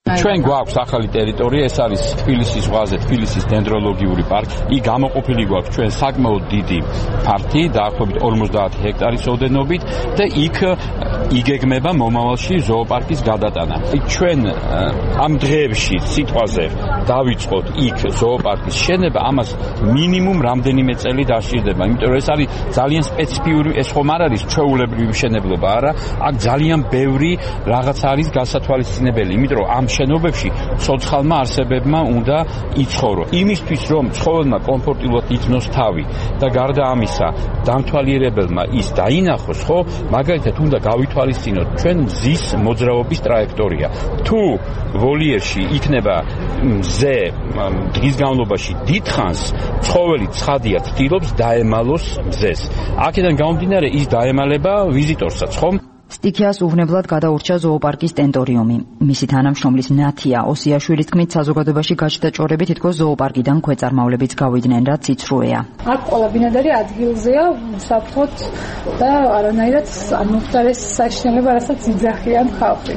ჩვენ გვაქვს ახალი ტერიტორია, ეს არის თბილისის ზღვაზე, თბილისის დენდროლოგიური პარკი. იქ გამოყოფილი გვაქვს ჩვენ საკმაოდ დიდი ფართი, დაახლოებით ორმოცდაათი ჰექტარის ოდენობით და იქ იგეგმება მომავალში ზოოპარკის გადატანა. ჩვენ ამ დღეებში სიტყვაზე დავიწყოთ იქ ზოოპარკის შენება, ამას მინიმუმ რამდენიმე წელი დასჭირდება, იმიტომ რომ ეს არის ძალიან სპეციფიური, ეს ხომ არ არის ჩვეულებრივი მშენებლობა, არა, აქ ძალიან ბევრი რაღაც არის გასათვალისწინებელი, იმიტომ რომ ამ შენობებში ცოცხალმა არსებებმა უნდა იცხოვროს. იმისთვის რომ ცხოველმა კომფორტულად იქნოს თავი და გარდა ამისა დამთვალიერებელმა ის დაინახოს, ხო, მაგალითად უნდა გავითვალისწინოთ ჩვენ მზის მოძრაობის ტრაექტორია. თუ ვოლიერში იქნება მზე დღის განმავლობაში დიდხანს, ცხოველი ცხადია ცდილობს დაემალოს მზეს. აქედან გამომდინარე ის დაემალება ვიზიტორსაც, ხომ? სტიქიას უვნებლად გადაურჩა ზოოპარკის ტერიტორიუმი. მისი თანამშრომლის ნათია ოსიაშვილის თქმით, საზოგადოებაში გაჩნდა ჭორები, თითქოს ზოოპარკიდან ქვეწარმავლებიც გავიდნენ, რაც იცრუეა. აქ ყველა ბინადარი ადგილზეა, საფრთხოთ და არანაირად არ მოხდარეს საშინელება, რასაც იძახიან ხალხი.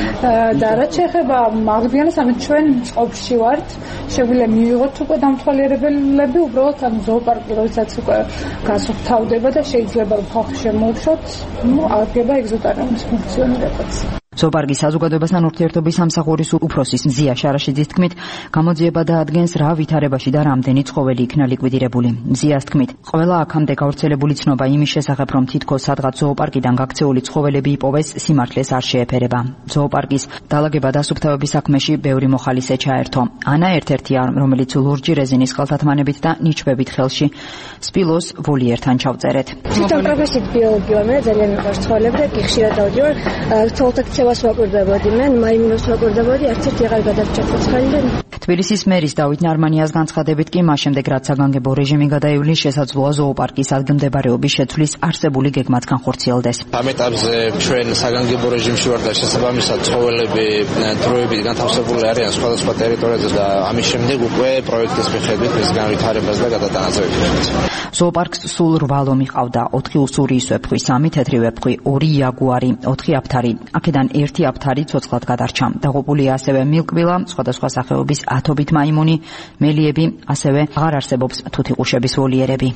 და რაც შეეხება მაღლბიანას, ამით ჩვენ წყობაში ვართ, შეგვიძლია მივიღოთ უკვე დამთვალიერებლები, უბრალოდ ამ ზოოპარკი როდესაც უკვე გასუფთავდება და შეიძლება ხალხი შემოუშვოთ, ნუ აღდგება ეგზოტარიუმის ფუნქციონირებაც. ზოოპარკის საზოგადოებასთან ურთიერთობის სამსახურის უფროსის მზია შარაშიძის თქმით, გამოძიება დაადგენს რა ვითარებაში და რამდენი ცხოველი იქნა ლიკვიდირებული. მზიას თქმით, ყველა აქამდე გავრცელებული ცნობა იმის შესახებ, რომ თითქოს სადღაც ზოოპარკიდან გაქცეული ცხოველები იპოვეს, სიმართლეს არ შეეფერება. ზოოპარკის დალაგება დასუფთავების საქმეში ბევრი მოხალისე ჩაერთო. ანა ერთ-ერთია, რომელიც ლურჯი რეზინის ხელთათმანებით და ნიჩბებით ხელში სპილოს ვოლიერთან ჩავწერეთ. თვითონ პროფესიით ბიოლოგი ვარ, მე ძალიან მიყვარს ცხოველები და ხშირად დავდივარ ცხოველთა ქცევას ვაკვირდებოდი, მე მაიმუნებს ვაკვირდებოდი, ერთ-ერთი აღარ გადარჩა ცოცხალი და თბილისის მერის დავით ნარმანიას განცხადებით კი მას შემდეგ რაც საგანგებო რეჟიმი გადაივლის, შესაძლოა ზოოპარკის ადგილმდებარეობის შეცვლის არსებული გეგმაც განხორციელდეს. ამ ეტაპზე ჩვენ საგანგებო რეჟიმში ვართ და შესაბამისად ცხოველები დროებით განთავსებული არიან სხვადასხვა ტერიტორიაზე და ამის შემდეგ უკვე პროექტის მიხედვით მის განვითარებას და გადატანაზე ვიქნებით. ზოოპარკს სულ რვა ლომი ყავდა, ოთხი უსური ისვეფხვი, სამი თეთრი ვეფხვი, ორი იაგუარი, ოთხი აფთარი. აქედან ერთი აფთარი ცოცხლად გადარჩა. დაღუპულია ასევე მილკბილა, სხვადასხვა სახეობის ათობით მაიმუნი, მელიები, ასევე აღარ არსებობს თუთიყუშების ვოლიერები.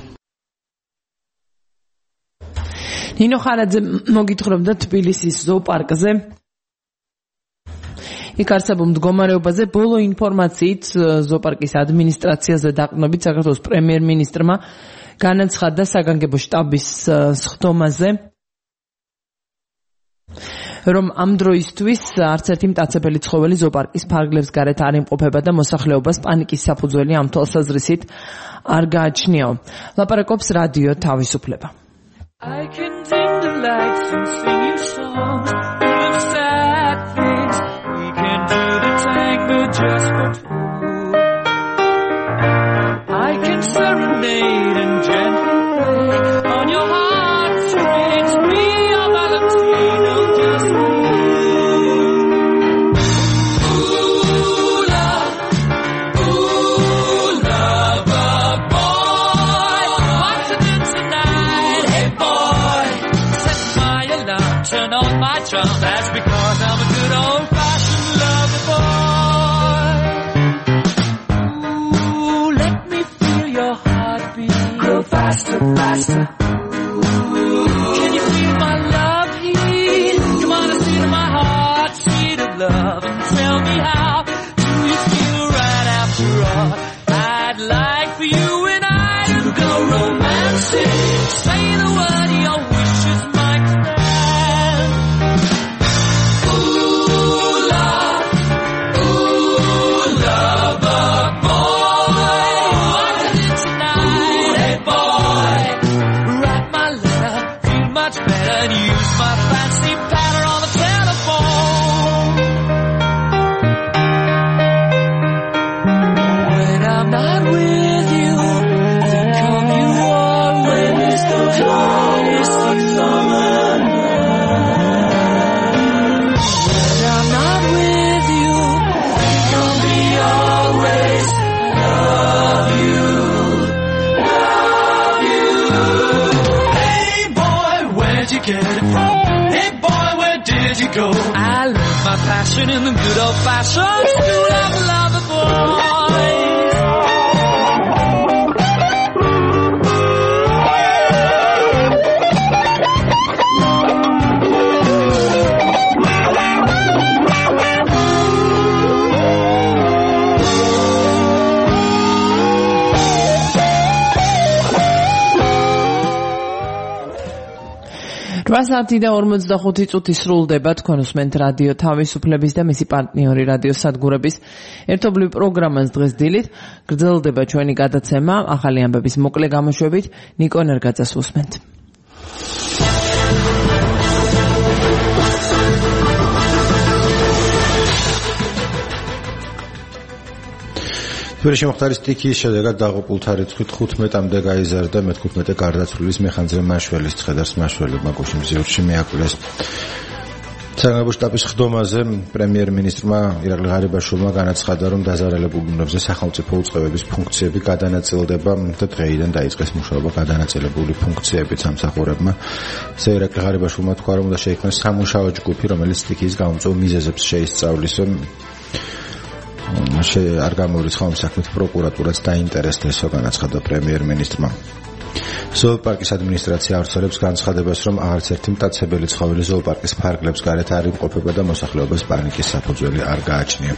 ნინო ხარაძე მოგითხრობდა თბილისის ზოოპარკზე. იქ არსებულ მდგომარეობაზე ბოლო ინფორმაციით ზოოპარკის ადმინისტრაციაზე დაყრდნობით საქართველოს პრემიერ-მინისტრმა განაცხადა საგანგებო შტაბის სხდომაზე, რომ ამ დროისთვის არც ერთი მტაცებელი ცხოველი ზოოპარკის ფარგლებს გარეთ არ იმყოფება და მოსახლეობას პანიკის საფუძველი ამ თვალსაზრისით არ გააჩნიაო. ლაპარაკობს რადიო თავისუფლება. I can dim the lights and sing you songs of sad things. We can do the tango just for two. I can serenade and gently play on your heartstrings. Be your Valentino just for you. Ooh, love, ooh, lover boy, what's it in tonight? Hey boy, set my alarm, turn on my charm. That's because I'm a good old-fashioned lover boy. Ooh, let me feel your heartbeat go faster, faster. Can you feel my love heat? Come on and see my heart, sweet of love, and tell me how do you feel right after all? I'd like for you and I to go romancing. Say the word your wishes might stand. Ooh, love, ooh, lover boy, what's it tonight? Hey boy, right dancing in the good old-fashioned school of lover boys. რვა საათი და ორმოცდახუთი წუთი სრულდება თქვენ უსმენთ რადიო თავისუფლების და მისი პარტნიორი რადიო სადგურების ერთობლივ პროგრამას დღეს დილით გრძელდება ჩვენი გადაცემა ახალი ამბების მოკლე გამოშვებით ნიკო ნერგაძეს უსმენთ. თბილისში მოხდარი სტიქიის შედეგად დაღუპულთა რიცხვი თხუთმეტამდე გაიზარდა, მეთქუთმეტე გარდაცვლილის მეხანძრე მაშველის ცხედარს მაშველებმა გუშინ მზიურში მიაკვლიეს. საგანგებო შტაბის ხდომაზე პრემიერ-მინისტრმა ირაკლი ღარიბაშვილმა განაცხადა, რომ დაზარალებულ ბუნებზე სახელმწიფო უწყებების ფუნქციები გადანაწილდება და დღეიდან დაიწყეს მუშაობა გადანაწილებული ფუნქციებით სამსახურებმა. ისე ირაკლი ღარიბაშვილმა თქვა, რომ უნდა შეიქმნას სამუშაო ჯგუფი, რომელიც სტიქიის გამომწვევ მიზეზებს შეისწავლის. არ გამორიცხა ამ საქმით პროკურატურაც დაინტერესდეს, განაცხადა პრემიერ-მინისტრმა. ზოოპარკის ადმინისტრაცია ავრცელებს განცხადებას, რომ არც ერთი მტაცებელი ცხოველი ზოოპარკის ფარგლებს გარეთ არ იმყოფება და მოსახლეობას პანიკის საფუძველი არ გააჩნია.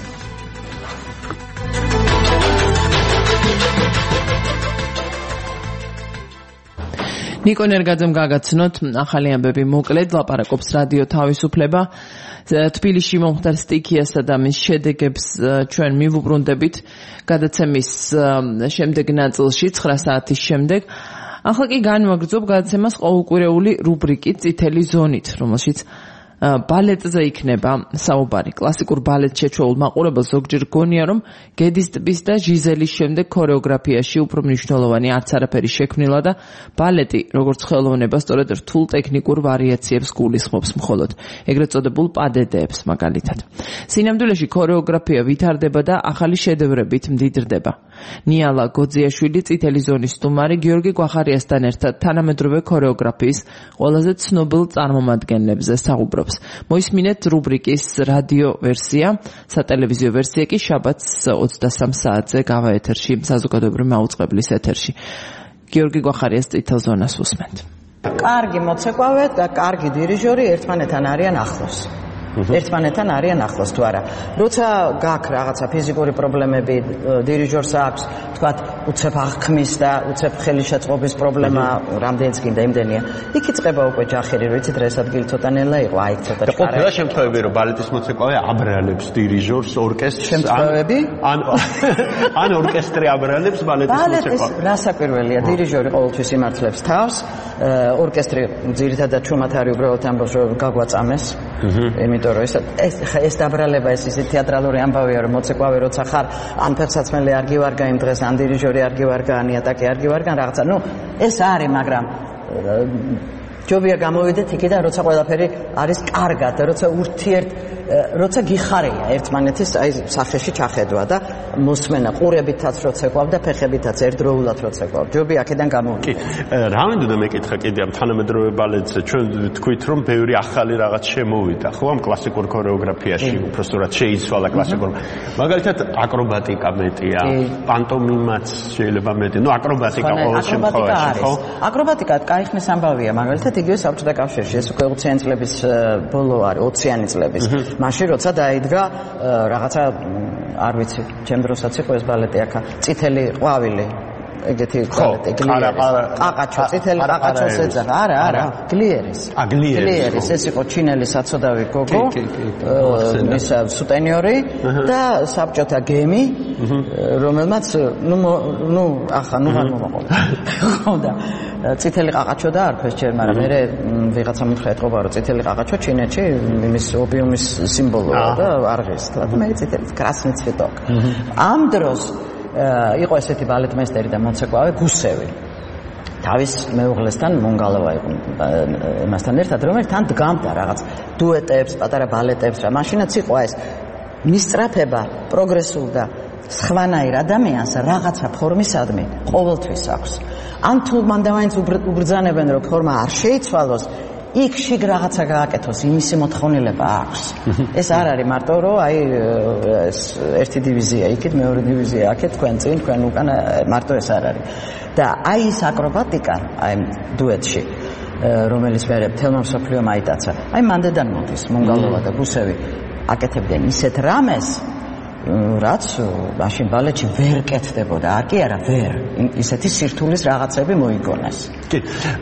ნიკო ნერგაძემ გაგაცნოთ ახალი ამბები მოკლედ, ლაპარაკობს რადიო თავისუფლება. თბილისში მომხდარ სტიქიასა და მის შედეგებს ჩვენ მივუბრუნდებით გადაცემის შემდეგ ნაწილში ცხრა საათის შემდეგ. ახლა კი განვაგრძობ გადაცემას ყოველკვირეული რუბრიკით წითელი ზონით, რომელშიც ბალეტზე იქნება საუბარი. კლასიკურ ბალეტს შეჩვეულ მაყურებელს ზოგჯერ გონია, რომ გედის ტბის და ჟიზელის შემდეგ ქორეოგრაფიაში უფრო მნიშვნელოვანი არც არაფერი შექმნილა და ბალეტი, როგორც ხელოვნება, სწორედ რთულ ტექნიკურ ვარიაციებს გულისხმობს მხოლოდ, ეგრეთ წოდებულ პადედეებს მაგალითად. სინამდვილეში ქორეოგრაფია ვითარდება და ახალი შედევრებით მდიდრდება. ნიალა გოძიაშვილი წითელი ზონის სტუმარი გიორგი გვახარიასთან ერთად თანამედროვე ქორეოგრაფიის ყველაზე ცნობილ წარმომადგენლებზე საუბრობს. მოისმინეთ რუბრიკის რადიო ვერსია, სატელევიზიო ვერსია კი შაბათს ოცდასამ საათზე გავა ეთერში, საზოგადოებრივი მაუწყებლის ეთერში. გიორგი გვახარიას წითელ ზონას უსმენთ. კარგი მოცეკვავე და კარგი დირიჟორი ერთმანეთთან არიან ახლოს. ერთმანეთთან არიან ახლოს თუ არა. როცა გაქვს რაღაცა ფიზიკური პრობლემები, დირიჟორს აქვს, თქვათ, უცებ აღქმის და უცებ ხელისშეწყობის პრობლემა, რამდენიც გინდა იმდენია. იქ იწყება უკვე ჯახირი, ვიცით, დღეს ადგილი ცოტა ნელა იყო, აი ცოტა ჩქარა. ყოფილა შემთხვევები, რომ ბალეტის მოცეკვავე აბრალებს დირიჟორს, ორკესტრს, შემთხვევები? ან ან ორკესტრი აბრალებს ბალეტის მოცეკვავეს. ბალეტის რასაკვირველია, დირიჟორი ყოველთვის იმართლებს თავს, ორკესტრი ძირითადად ჩუმად არის უბრალოდ ამბობს, რომ გაგვაწამეს. იმიტომ რომ ეს ეს დაბრალება ეს ისე თეატრალური ამბავია, რომ მოცეკვავე როცა ხარ, ან ფეხსაცმელი არ გივარგა იმ დღეს, ან დირიჟორი არ გივარგა, ან იატაკი არ გივარგა, რაღაცა. ნუ ეს არის, მაგრამ ჯობია გამოვიდეთ იქიდან, როცა ყველაფერი არის კარგად, როცა ურთიერთ, როცა გიხარია ერთმანეთის აი სახეში ჩახედვა და მოსმენა, ყურებითაც როცა ეკავ და ფეხებითაც ერთდროულად როცა ეკავ. ჯობია აქედან გამოვიდეთ. კი, რა მინდოდა მეკითხა კიდე ამ თანამედროვე ბალეტზე, ჩვენ თქვით რომ ბევრი ახალი რაღაც შემოვიდა, ხო, ამ კლასიკურ ქორეოგრაფიაში, უბრალოდ შეიცვალა კლასიკურ. მაგალითად, აკრობატიკა მეტია, პანტომიმაც შეიძლება მეტი, ნუ აკრობატიკა ყოველ შემთხვევაში, ხო? აკრობატიკა კაიხნის ამბავია, მაგალითად იგივე საბჭოთა კავშირში, ეს უკვე ოციანი წლების ბოლო არის, ოციანი წლების. მაშინ როცა დაიდგა რაღაცა არ ვიცი, ჩემ დროსაც იყო ეს ბალეტი აქა, წითელი ყვავილი, ეგეთი ბალეტი, გლიერის. ყაყაჩო, წითელი ყაყაჩოს ეძახა, არა, არა, გლიერის. ა გლიერის. ეს იყო ჩინელი საცოდავი გოგო, ის სუტენიორი და საბჭოთა გემი, რომელმაც ნუ ნუ ახლა ნუ არ მომაყოლა. ხო და წითელი ყაყაჩო და არფეს ჯერ, მაგრამ მე ვიღაცა მითხრა ეთყობა რომ წითელი ყაყაჩო ჩინეთში იმის ოპიუმის სიმბოლოა და არღის, თქო და მე წითელი красный цветок. ამ დროს იყო ესეთი ბალეტმეისტერი და მოცეკვავე გუსევი. თავის მეუღლესთან მონგალოვა იყო მასთან ერთად, რომელიც თან დგამდა რაღაც დუეტებს, პატარა ბალეტებს რა. მაშინაც იყო ეს მისწრაფება პროგრესულ და სხვანაირ ადამიანს რაღაცა ფორმისადმი ყოველთვის აქვს. ან თუ მანდ და მაინც უბრძანებენ რომ ფორმა არ შეიცვალოს, იქ შიგ რაღაცა გააკეთოს, იმისი მოთხოვნილება აქვს. ეს არ არის მარტო რომ აი ეს ერთი დივიზია იქით, მეორე დივიზია აქეთ, თქვენ წინ, თქვენ უკან, მარტო ეს არ არის. და აი ეს აკრობატიკა აი დუეტში რომელიც მე თელმა მსოფლიომ აიტაცა. აი მანდედან მოდის მონგალოვა და გუსევი აკეთებდნენ ისეთ რამეს რაც მაშინ ბალეტში ვერ კეთდებოდა. არ კი არა, ვერ. ისეთი სირთულის რაღაცები მოიგონეს. კი,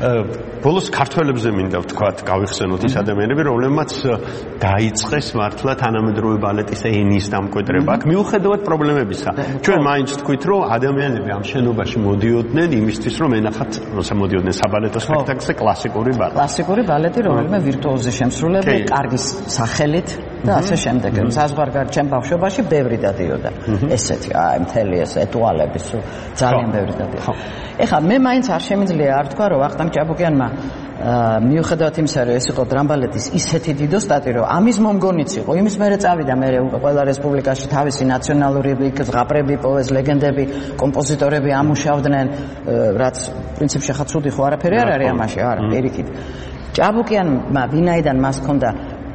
ბოლოს ქართველებზე მინდა ვთქვათ, გავიხსენოთ ის ადამიანები, რომლებმაც დაიწყეს მართლა თანამედროვე ბალეტის ენის დამკვიდრება. აქ მიუხედავად პრობლემებისა, ჩვენ მაინც ვთქვით, რომ ადამიანები ამ შენობაში მოდიოდნენ იმისთვის, რომ ენახათ, როცა მოდიოდნენ საბალეტო სპექტაკლზე კლასიკური ბალეტი. კლასიკური ბალეტი, რომელიმე ვირტუოზი შემსრულებელი, კარგი სახელით და ასე შემდეგ. საზღვარგარეთ ჩემ ბავშვობაში ბევრი დადიოდა. ესეთი, აი, მთელი ეს ეტუალები, ძალიან ბევრი დადიოდა. ეხლა მე მაინც არ შემიძლია არ თქვა, რომ ვახტანგ ჭაბუკიანმა მიუხედავად იმისა, რომ ეს იყო დრამბალეტის ისეთი დიდო სტატი, რომ ამის მომგონიც იყო, იმის მერე წავიდა მე ყველა რესპუბლიკაში თავისი ნაციონალური ზღაპრები, პოეზ, ლეგენდები, კომპოზიტორები ამუშავდნენ, რაც პრინციპში ხა ცუდი ხო არაფერი არ არის ამაში, არა, პირიქით. ჭაბუკიანმა ვინაიდან მას ჰქონდა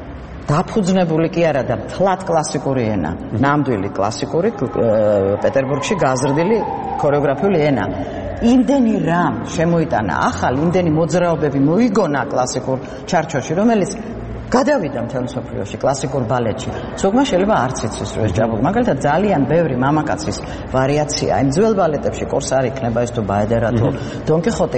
დაფუძნებული კი არა და თლად კლასიკური ენა, ნამდვილი კლასიკური პეტერბურგში გაზრდილი ქორეოგრაფიული ენა. იმდენი რამ შემოიტანა ახალ, იმდენი მოძრაობები მოიგონა კლასიკურ ჩარჩოში, რომელიც გადავიდა მთელ მსოფლიოში კლასიკურ ბალეტში. ზოგმა შეიძლება არც იცის, რომ ეს ჭაბუკი. მაგალითად ძალიან ბევრი მამაკაცის ვარიაცია. იმ ძველ ბალეტებში კორსარი იქნება ეს თუ ბაედერა თუ დონ კიხოტი.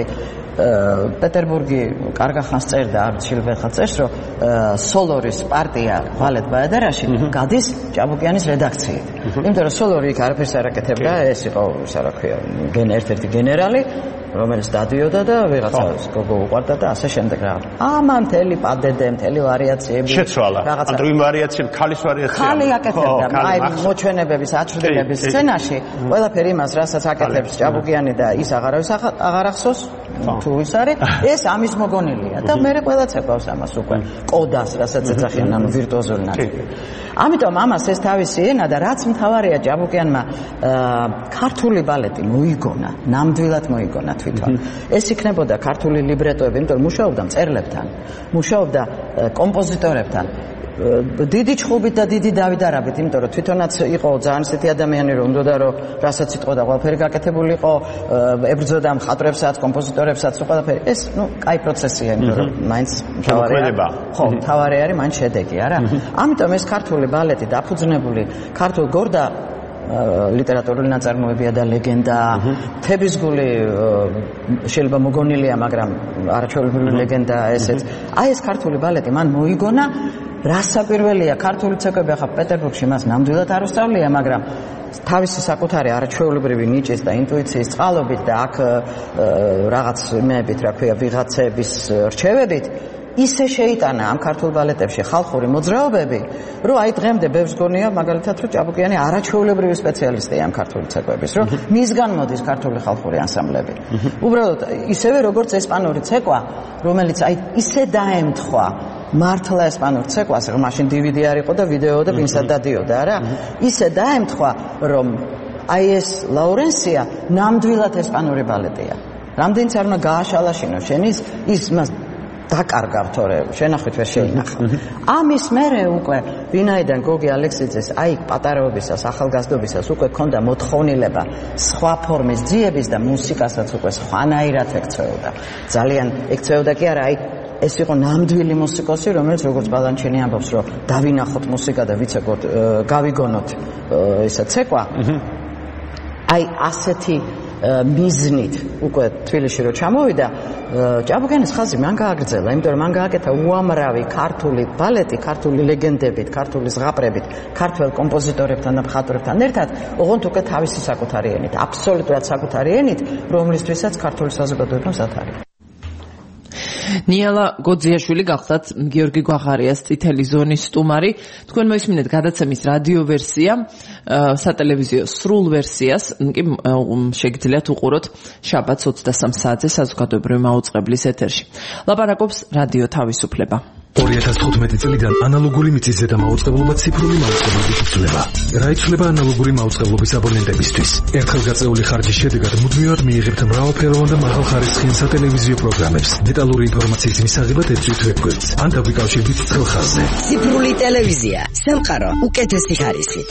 პეტერბურგი კარგა ხანს წერდა, არ შეიძლება ხა წერს, რომ სოლორის პარტია ბალეტ ბაედერაში გადის ჭაბუკიანის რედაქციით. იმიტომ რომ სოლორი იქ არაფერს არ აკეთებდა, ეს იყო, ისა რა ქვია, ერთ-ერთი გენერალი, რომელიც დადიოდა და ვიღაცას გოგო უყვარდა და ასე შემდეგ რა. ამან მთელი პადედე, მთელი ვარიაციები. შეცვალა. ანუ იმ ვარიაციები, ქალის ვარიაციები. ქალი აკეთებდა, აი მოჩვენებების, აჩრდილების სცენაში, ყველაფერი იმას, რასაც აკეთებს ჭაბუკიანი და ის აღარავის აღარ ახსოვს, თუ ის არის, ეს ამის მოგონილია და მე ყველაც ეკავს ამას უკვე. კოდას, რასაც ეძახიან, ანუ ვირტუოზული ნაწილი. ამიტომ ამას ეს თავისი ენა და რაც მთავარია ჭაბუკიანმა ქართული ბალეტი მოიგონა, ნამდვილად მოიგონა თვითონ. ეს იქნებოდა ქართული ლიბრეტოები, იმიტომ რომ მუშაობდა მწერლებთან, მუშაობდა კომპოზიტორებთან. დიდი ჩხუბით და დიდი დავითარებით, იმიტომ რომ თვითონაც იყო ძალიან ისეთი ადამიანი, რომ უნდოდა რომ რასაც იტყოდა, ყველაფერი გაკეთებული იყო, ებრძოდა მხატვრებსაც, კომპოზიტორებსაც, ყველაფერი. ეს, ნუ, კაი პროცესია, იმიტომ რომ მაინც მთავარია. ხო, მთავარი არის მაინც შედეგი, არა? ამიტომ ეს ქართული ბალეტი დაფუძნებული ქართულ გორდა ლიტერატურული ნაწარმოებია და ლეგენდა. თებისგული შეიძლება მოგონილია, მაგრამ არაჩვეულებრივი ლეგენდა ესეც. აი ეს ქართული ბალეტი მან მოიგონა. რას საკვირველია ქართული ცეკვები ახლა პეტერბურგში მას ნამდვილად არ უსწავლია, მაგრამ თავისი საკუთარი არაჩვეულებრივი ნიჭის და ინტუიციის წყალობით და აქ რაღაც მეებით, რა ქვია, ვიღაცების რჩევებით ისე შეიტანა ამ ქართულ ბალეტებში ხალხური მოძრაობები, რომ აი დღემდე ბევრს გონია, მაგალითად, რომ ჭაბუკიანი არაჩვეულებრივი სპეციალისტია ამ ქართული ცეკვების, რომ მისგან მოდის ქართული ხალხური ანსამბლები. უბრალოდ ისევე როგორც ესპანური ცეკვა, რომელიც აი ისე დაემთხვა მართლა ესპანურ ცეკვას, რომ მაშინ დი ვი დი არ იყო და ვიდეო და პინსად დადიოდა, რა. ისე დაემთხვა, რომ აი ეს ლაურენსია ნამდვილად ესპანური ბალეტია. რამდენიც არ უნდა გააშალაშინო შენ ის ის მას დაკარგავ თორე შენახვით ვერ შეინახავ. ამის მერე უკვე ვინაიდან გოგი ალექსიძეს აი პატარაობისას, ახალგაზრდობისას უკვე ქონდა მოთხოვნილება სხვა ფორმის ძიების და მუსიკასაც უკვე სხვანაირად ექცეოდა. ძალიან ექცეოდა კი არა, აი ეს იყო ნამდვილი მუსიკოსი, რომელიც როგორც ბალანჩინი ამბობს, რომ დავინახოთ მუსიკა და ვიცეკოთ, გავიგონოთ ესა ცეკვა. აი ასეთი მიზნით უკვე თბილისში რო ჩამოვიდა, ჭაბუკიანის ხაზი მან გააგრძელა, იმიტომ რომ მან გააკეთა უამრავი ქართული ბალეტი, ქართული ლეგენდებით, ქართული ზღაპრებით, ქართველ კომპოზიტორებთან და მხატვრებთან ერთად, ოღონდ უკვე თავისი საკუთარი ენით, აბსოლუტურად საკუთარი ენით, რომლისთვისაც ქართული საზოგადოება მზად არის. ნიალა გოძიაშვილი გახდათ გიორგი გვაღარიას წითელი ზონის სტუმარი. თქვენ მოისმინეთ გადაცემის რადიო ვერსია, სატელევიზიო სრულ ვერსიას კი შეგიძლიათ უყუროთ შაბათს ოცდასამ საათზე საზოგადოებრივი მაუწყებლის ეთერში. ლაპარაკობს რადიო თავისუფლება. ორი ათას თხუთმეტი წლიდან ანალოგური მიწისზედა მაუწყებლობა ციფრული მაუწყებლობით იცვლება. რა იცვლება ანალოგური მაუწყებლობის აბონენტებისთვის? ერთხელ გაწეული ხარჯის შედეგად მუდმივად მიიღებთ მრავალფეროვან და მაღალხარისხიან სატელევიზიო პროგრამებს. დეტალური ინფორმაციის მისაღებად ეწვით ვებგვერდს. ან დაგვიკავშირდით ცხელ ხაზზე. ციფრული ტელევიზია, სამყარო უკეთესი ხარისხით.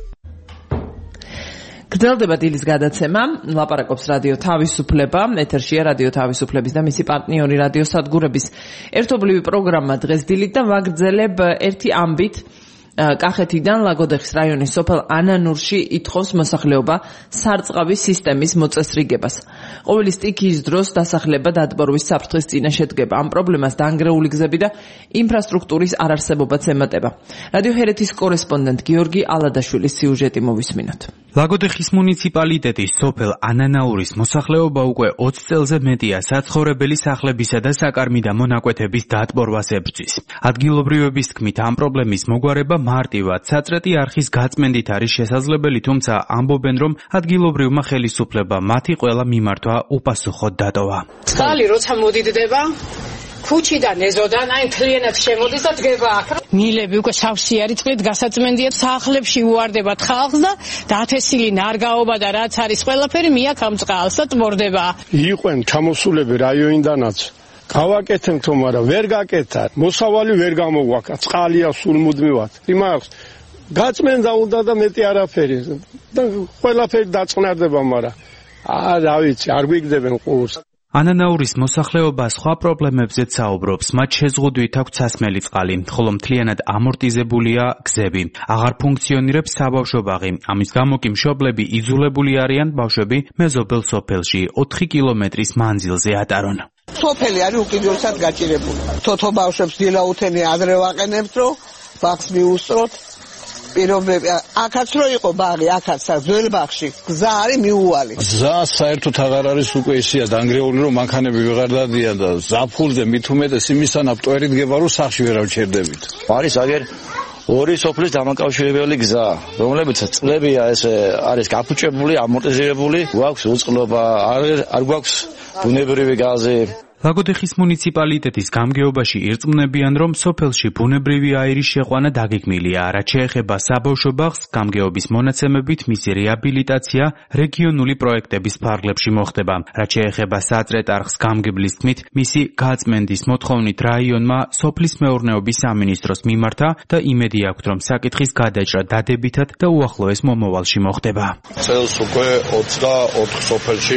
გრძელდება დილის გადაცემა, ლაპარაკობს რადიო თავისუფლება, ეთერშია რადიო თავისუფლების და მისი პარტნიორი რადიო სადგურების ერთობლივი პროგრამა დღეს დილით და ვაგრძელებ ერთი ამბით. კახეთიდან ლაგოდეხის რაიონის სოფელ ანანურში ითხოვს მოსახლეობა სარწყავის სისტემის მოწესრიგებას. ყოველი სტიქიის დროს დასახლება დატბორვის საფრთხის წინაშე შედგება. ამ პრობლემას დანგრეული გზები და ინფრასტრუქტურის არარსებობაც ემატება. რადიო ჰერეთის კორესპონდენტ გიორგი ალადაშვილის სიუჟეტი მოვისმინოთ. ლაგოდეხის მუნიციპალიტეტის სოფელ ანანაურის მოსახლეობა უკვე ოცი წელზე მეტია საცხოვრებელი სახლებისა და საკარმი და მონაკვეთების დატბორვას ებრძვის. ადგილობრივების თქმით, ამ პრობლემის მოგვარება მარტივად საწრეტი არხის გაწმენდით არის შესაძლებელი, თუმცა ამბობენ, რომ ადგილობრივმა ხელისუფლებამ მათი ყველა მიმართვა უპასუხოდ დატოვა. წყალი როცა მოდიდდება ქუჩიდან ეზოდან აი მთლიანად შემოდის და დგება აქ. მილები უკვე სავსე არის წყლით გასაწმენდია, სახლებში უვარდებათ ხალხს და დათესილი ნარგაობა და რაც არის ყველაფერი მიაქ ამ წყალს და ტბორდება. იყვენ ჩამოსულები რაიონიდანაც გავაკეთენ თო, მაგრამ ვერ გაკეთათ. მოსავალი ვერ გამოგვაქვს. წყალია სულ მუდმივად. იმას გაწმენდა უნდა და მეტი არაფერი. და ყველაფერი დაწყნარდება, მაგრამ აა რა ვიცი, არ გვიგდებენ ყურს. ანანაურის მოსახლეობა სხვა პრობლემებზეც საუბრობს. მათ შეზღუდვით აქვს სასმელი წყალი, ხოლო მთლიანად ამორტიზებულია გზები. აღარ ფუნქციონირებს საბავშვო ბაღი. ამის გამო კი მშობლები იძულებული არიან ბავშვები მეზობელ სოფელში ოთხი კილომეტრის მანძილზე ატარონ. სოფელი არის უკიდურესად გაჭირებული. თოთო ბავშვებს დილაუთენი ადრე ვაყენებთ, რომ ბაღს მიუსწროთ. პირობები აქაც რო იყო ბაღი, აქაც ძველ ბაღში გზა არის მიუვალი. გზა საერთოდ აღარ არის უკვე ისია დანგრეული, რომ მანქანები ვეღარ დადიან და ზაფხულზე მით უმეტეს იმისანა პტვერი დგება, რომ სახში ვერ ავჩერდებით. არის აგერ ორი სოფლის დამაკავშირებელი გზა, რომლებიც წლებია ესე არის გაფუჭებული, ამორტიზირებული, გვაქვს უწყლობა, არ არ გვაქვს ბუნებრივი გაზი. ლაგოდეხის მუნიციპალიტეტის გამგეობაში ირწმუნებიან, რომ სოფელში ბუნებრივი აირის შეყვანა დაგეგმილია. რაც შეეხება საბავშვო ბაღს, გამგეობის მონაცემებით მისი რეაბილიტაცია რეგიონული პროექტების ფარგლებში მოხდება. რაც შეეხება საწრეთ არხს, გამგებლის თქმით, მისი გაწმენდის მოთხოვნით რაიონმა სოფლის მეურნეობის სამინისტროს მიმართა და იმედი აქვთ, რომ საკითხის გადაჭრა დადებითად და უახლოეს მომავალში მოხდება. წელს უკვე ოცდაოთხ სოფელში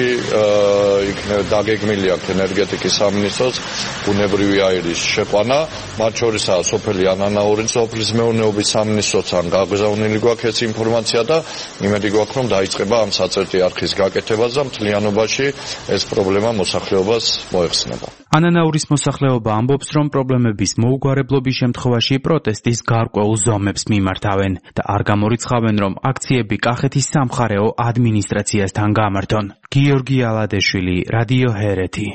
იქნება დაგეგმილი აქვს ენერგეტიკის სამინისტროს ბუნებრივი აირის შეყვანა, მათ შორისაა სოფელი ანანაური, სოფლის მეურნეობის სამინისტროსთან გაგზავნილი გვაქვს ეს ინფორმაცია და იმედი გვაქვს, რომ დაიწყება ამ საწრეტი არხის გაკეთება და მთლიანობაში ეს პრობლემა მოსახლეობას მოეხსნება. ანანაურის მოსახლეობა ამბობს, რომ პრობლემების მოუგვარებლობის შემთხვევაში პროტესტის გარკვეულ ზომებს მიმართავენ და არ გამორიცხავენ, რომ აქციები კახეთის სამხარეო ადმინისტრაციასთან გამართონ. გიორგი ალადეშვილი, რადიო ჰერეთი.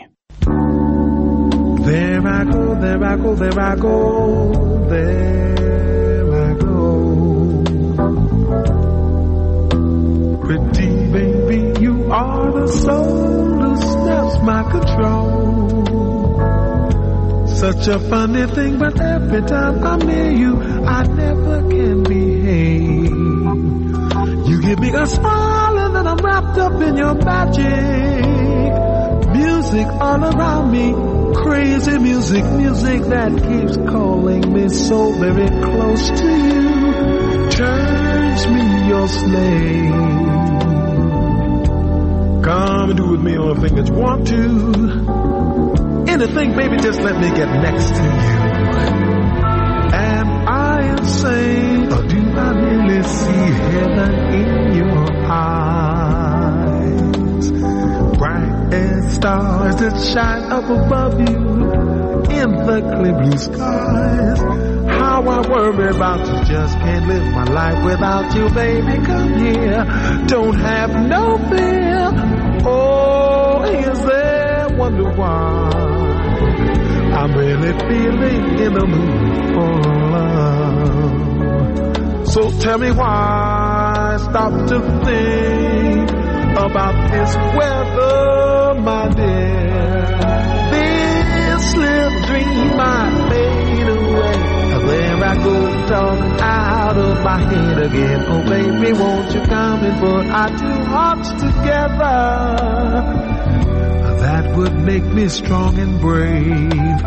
There I go, there I go, there I go, there I go. Pretty baby, you are the soul who snaps my control. Such a funny thing, but every time I'm near you, I never can behave. You give me a smile and then I'm wrapped up in your magic. Music all around me. Crazy music, music that keeps calling me so very close to you. Turns me your slave. Come and do with me all the things that you want to. Anything, baby, just let me get next to you. Am I insane, or do I really see heaven in your eyes? Bright as stars that shine up above you in the clear blue skies. How I worry about you, just can't live my life without you, baby. Come here, don't have no fear. Oh, is there wonder why I'm really feeling in the mood for love? So tell me why, stop to think about this weather, my dear. This little dream I made talking out of my head again. Oh baby, won't you come and put our two hearts together? That would make me strong and brave.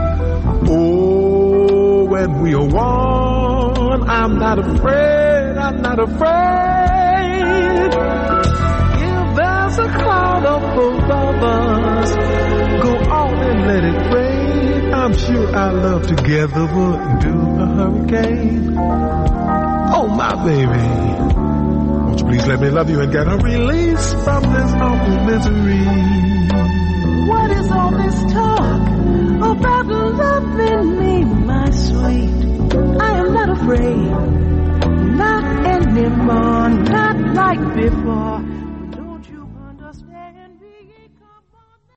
Oh, when we are one, I'm not afraid, I'm not afraid. If there's a cloud up above us, go on and let it rain. I'm sure our love together will endure a hurricane. Oh, my baby, won't you please let me love you and get a release from this awful misery? What is all this talk about loving me, my sweet? I am not afraid, not anymore, not like before.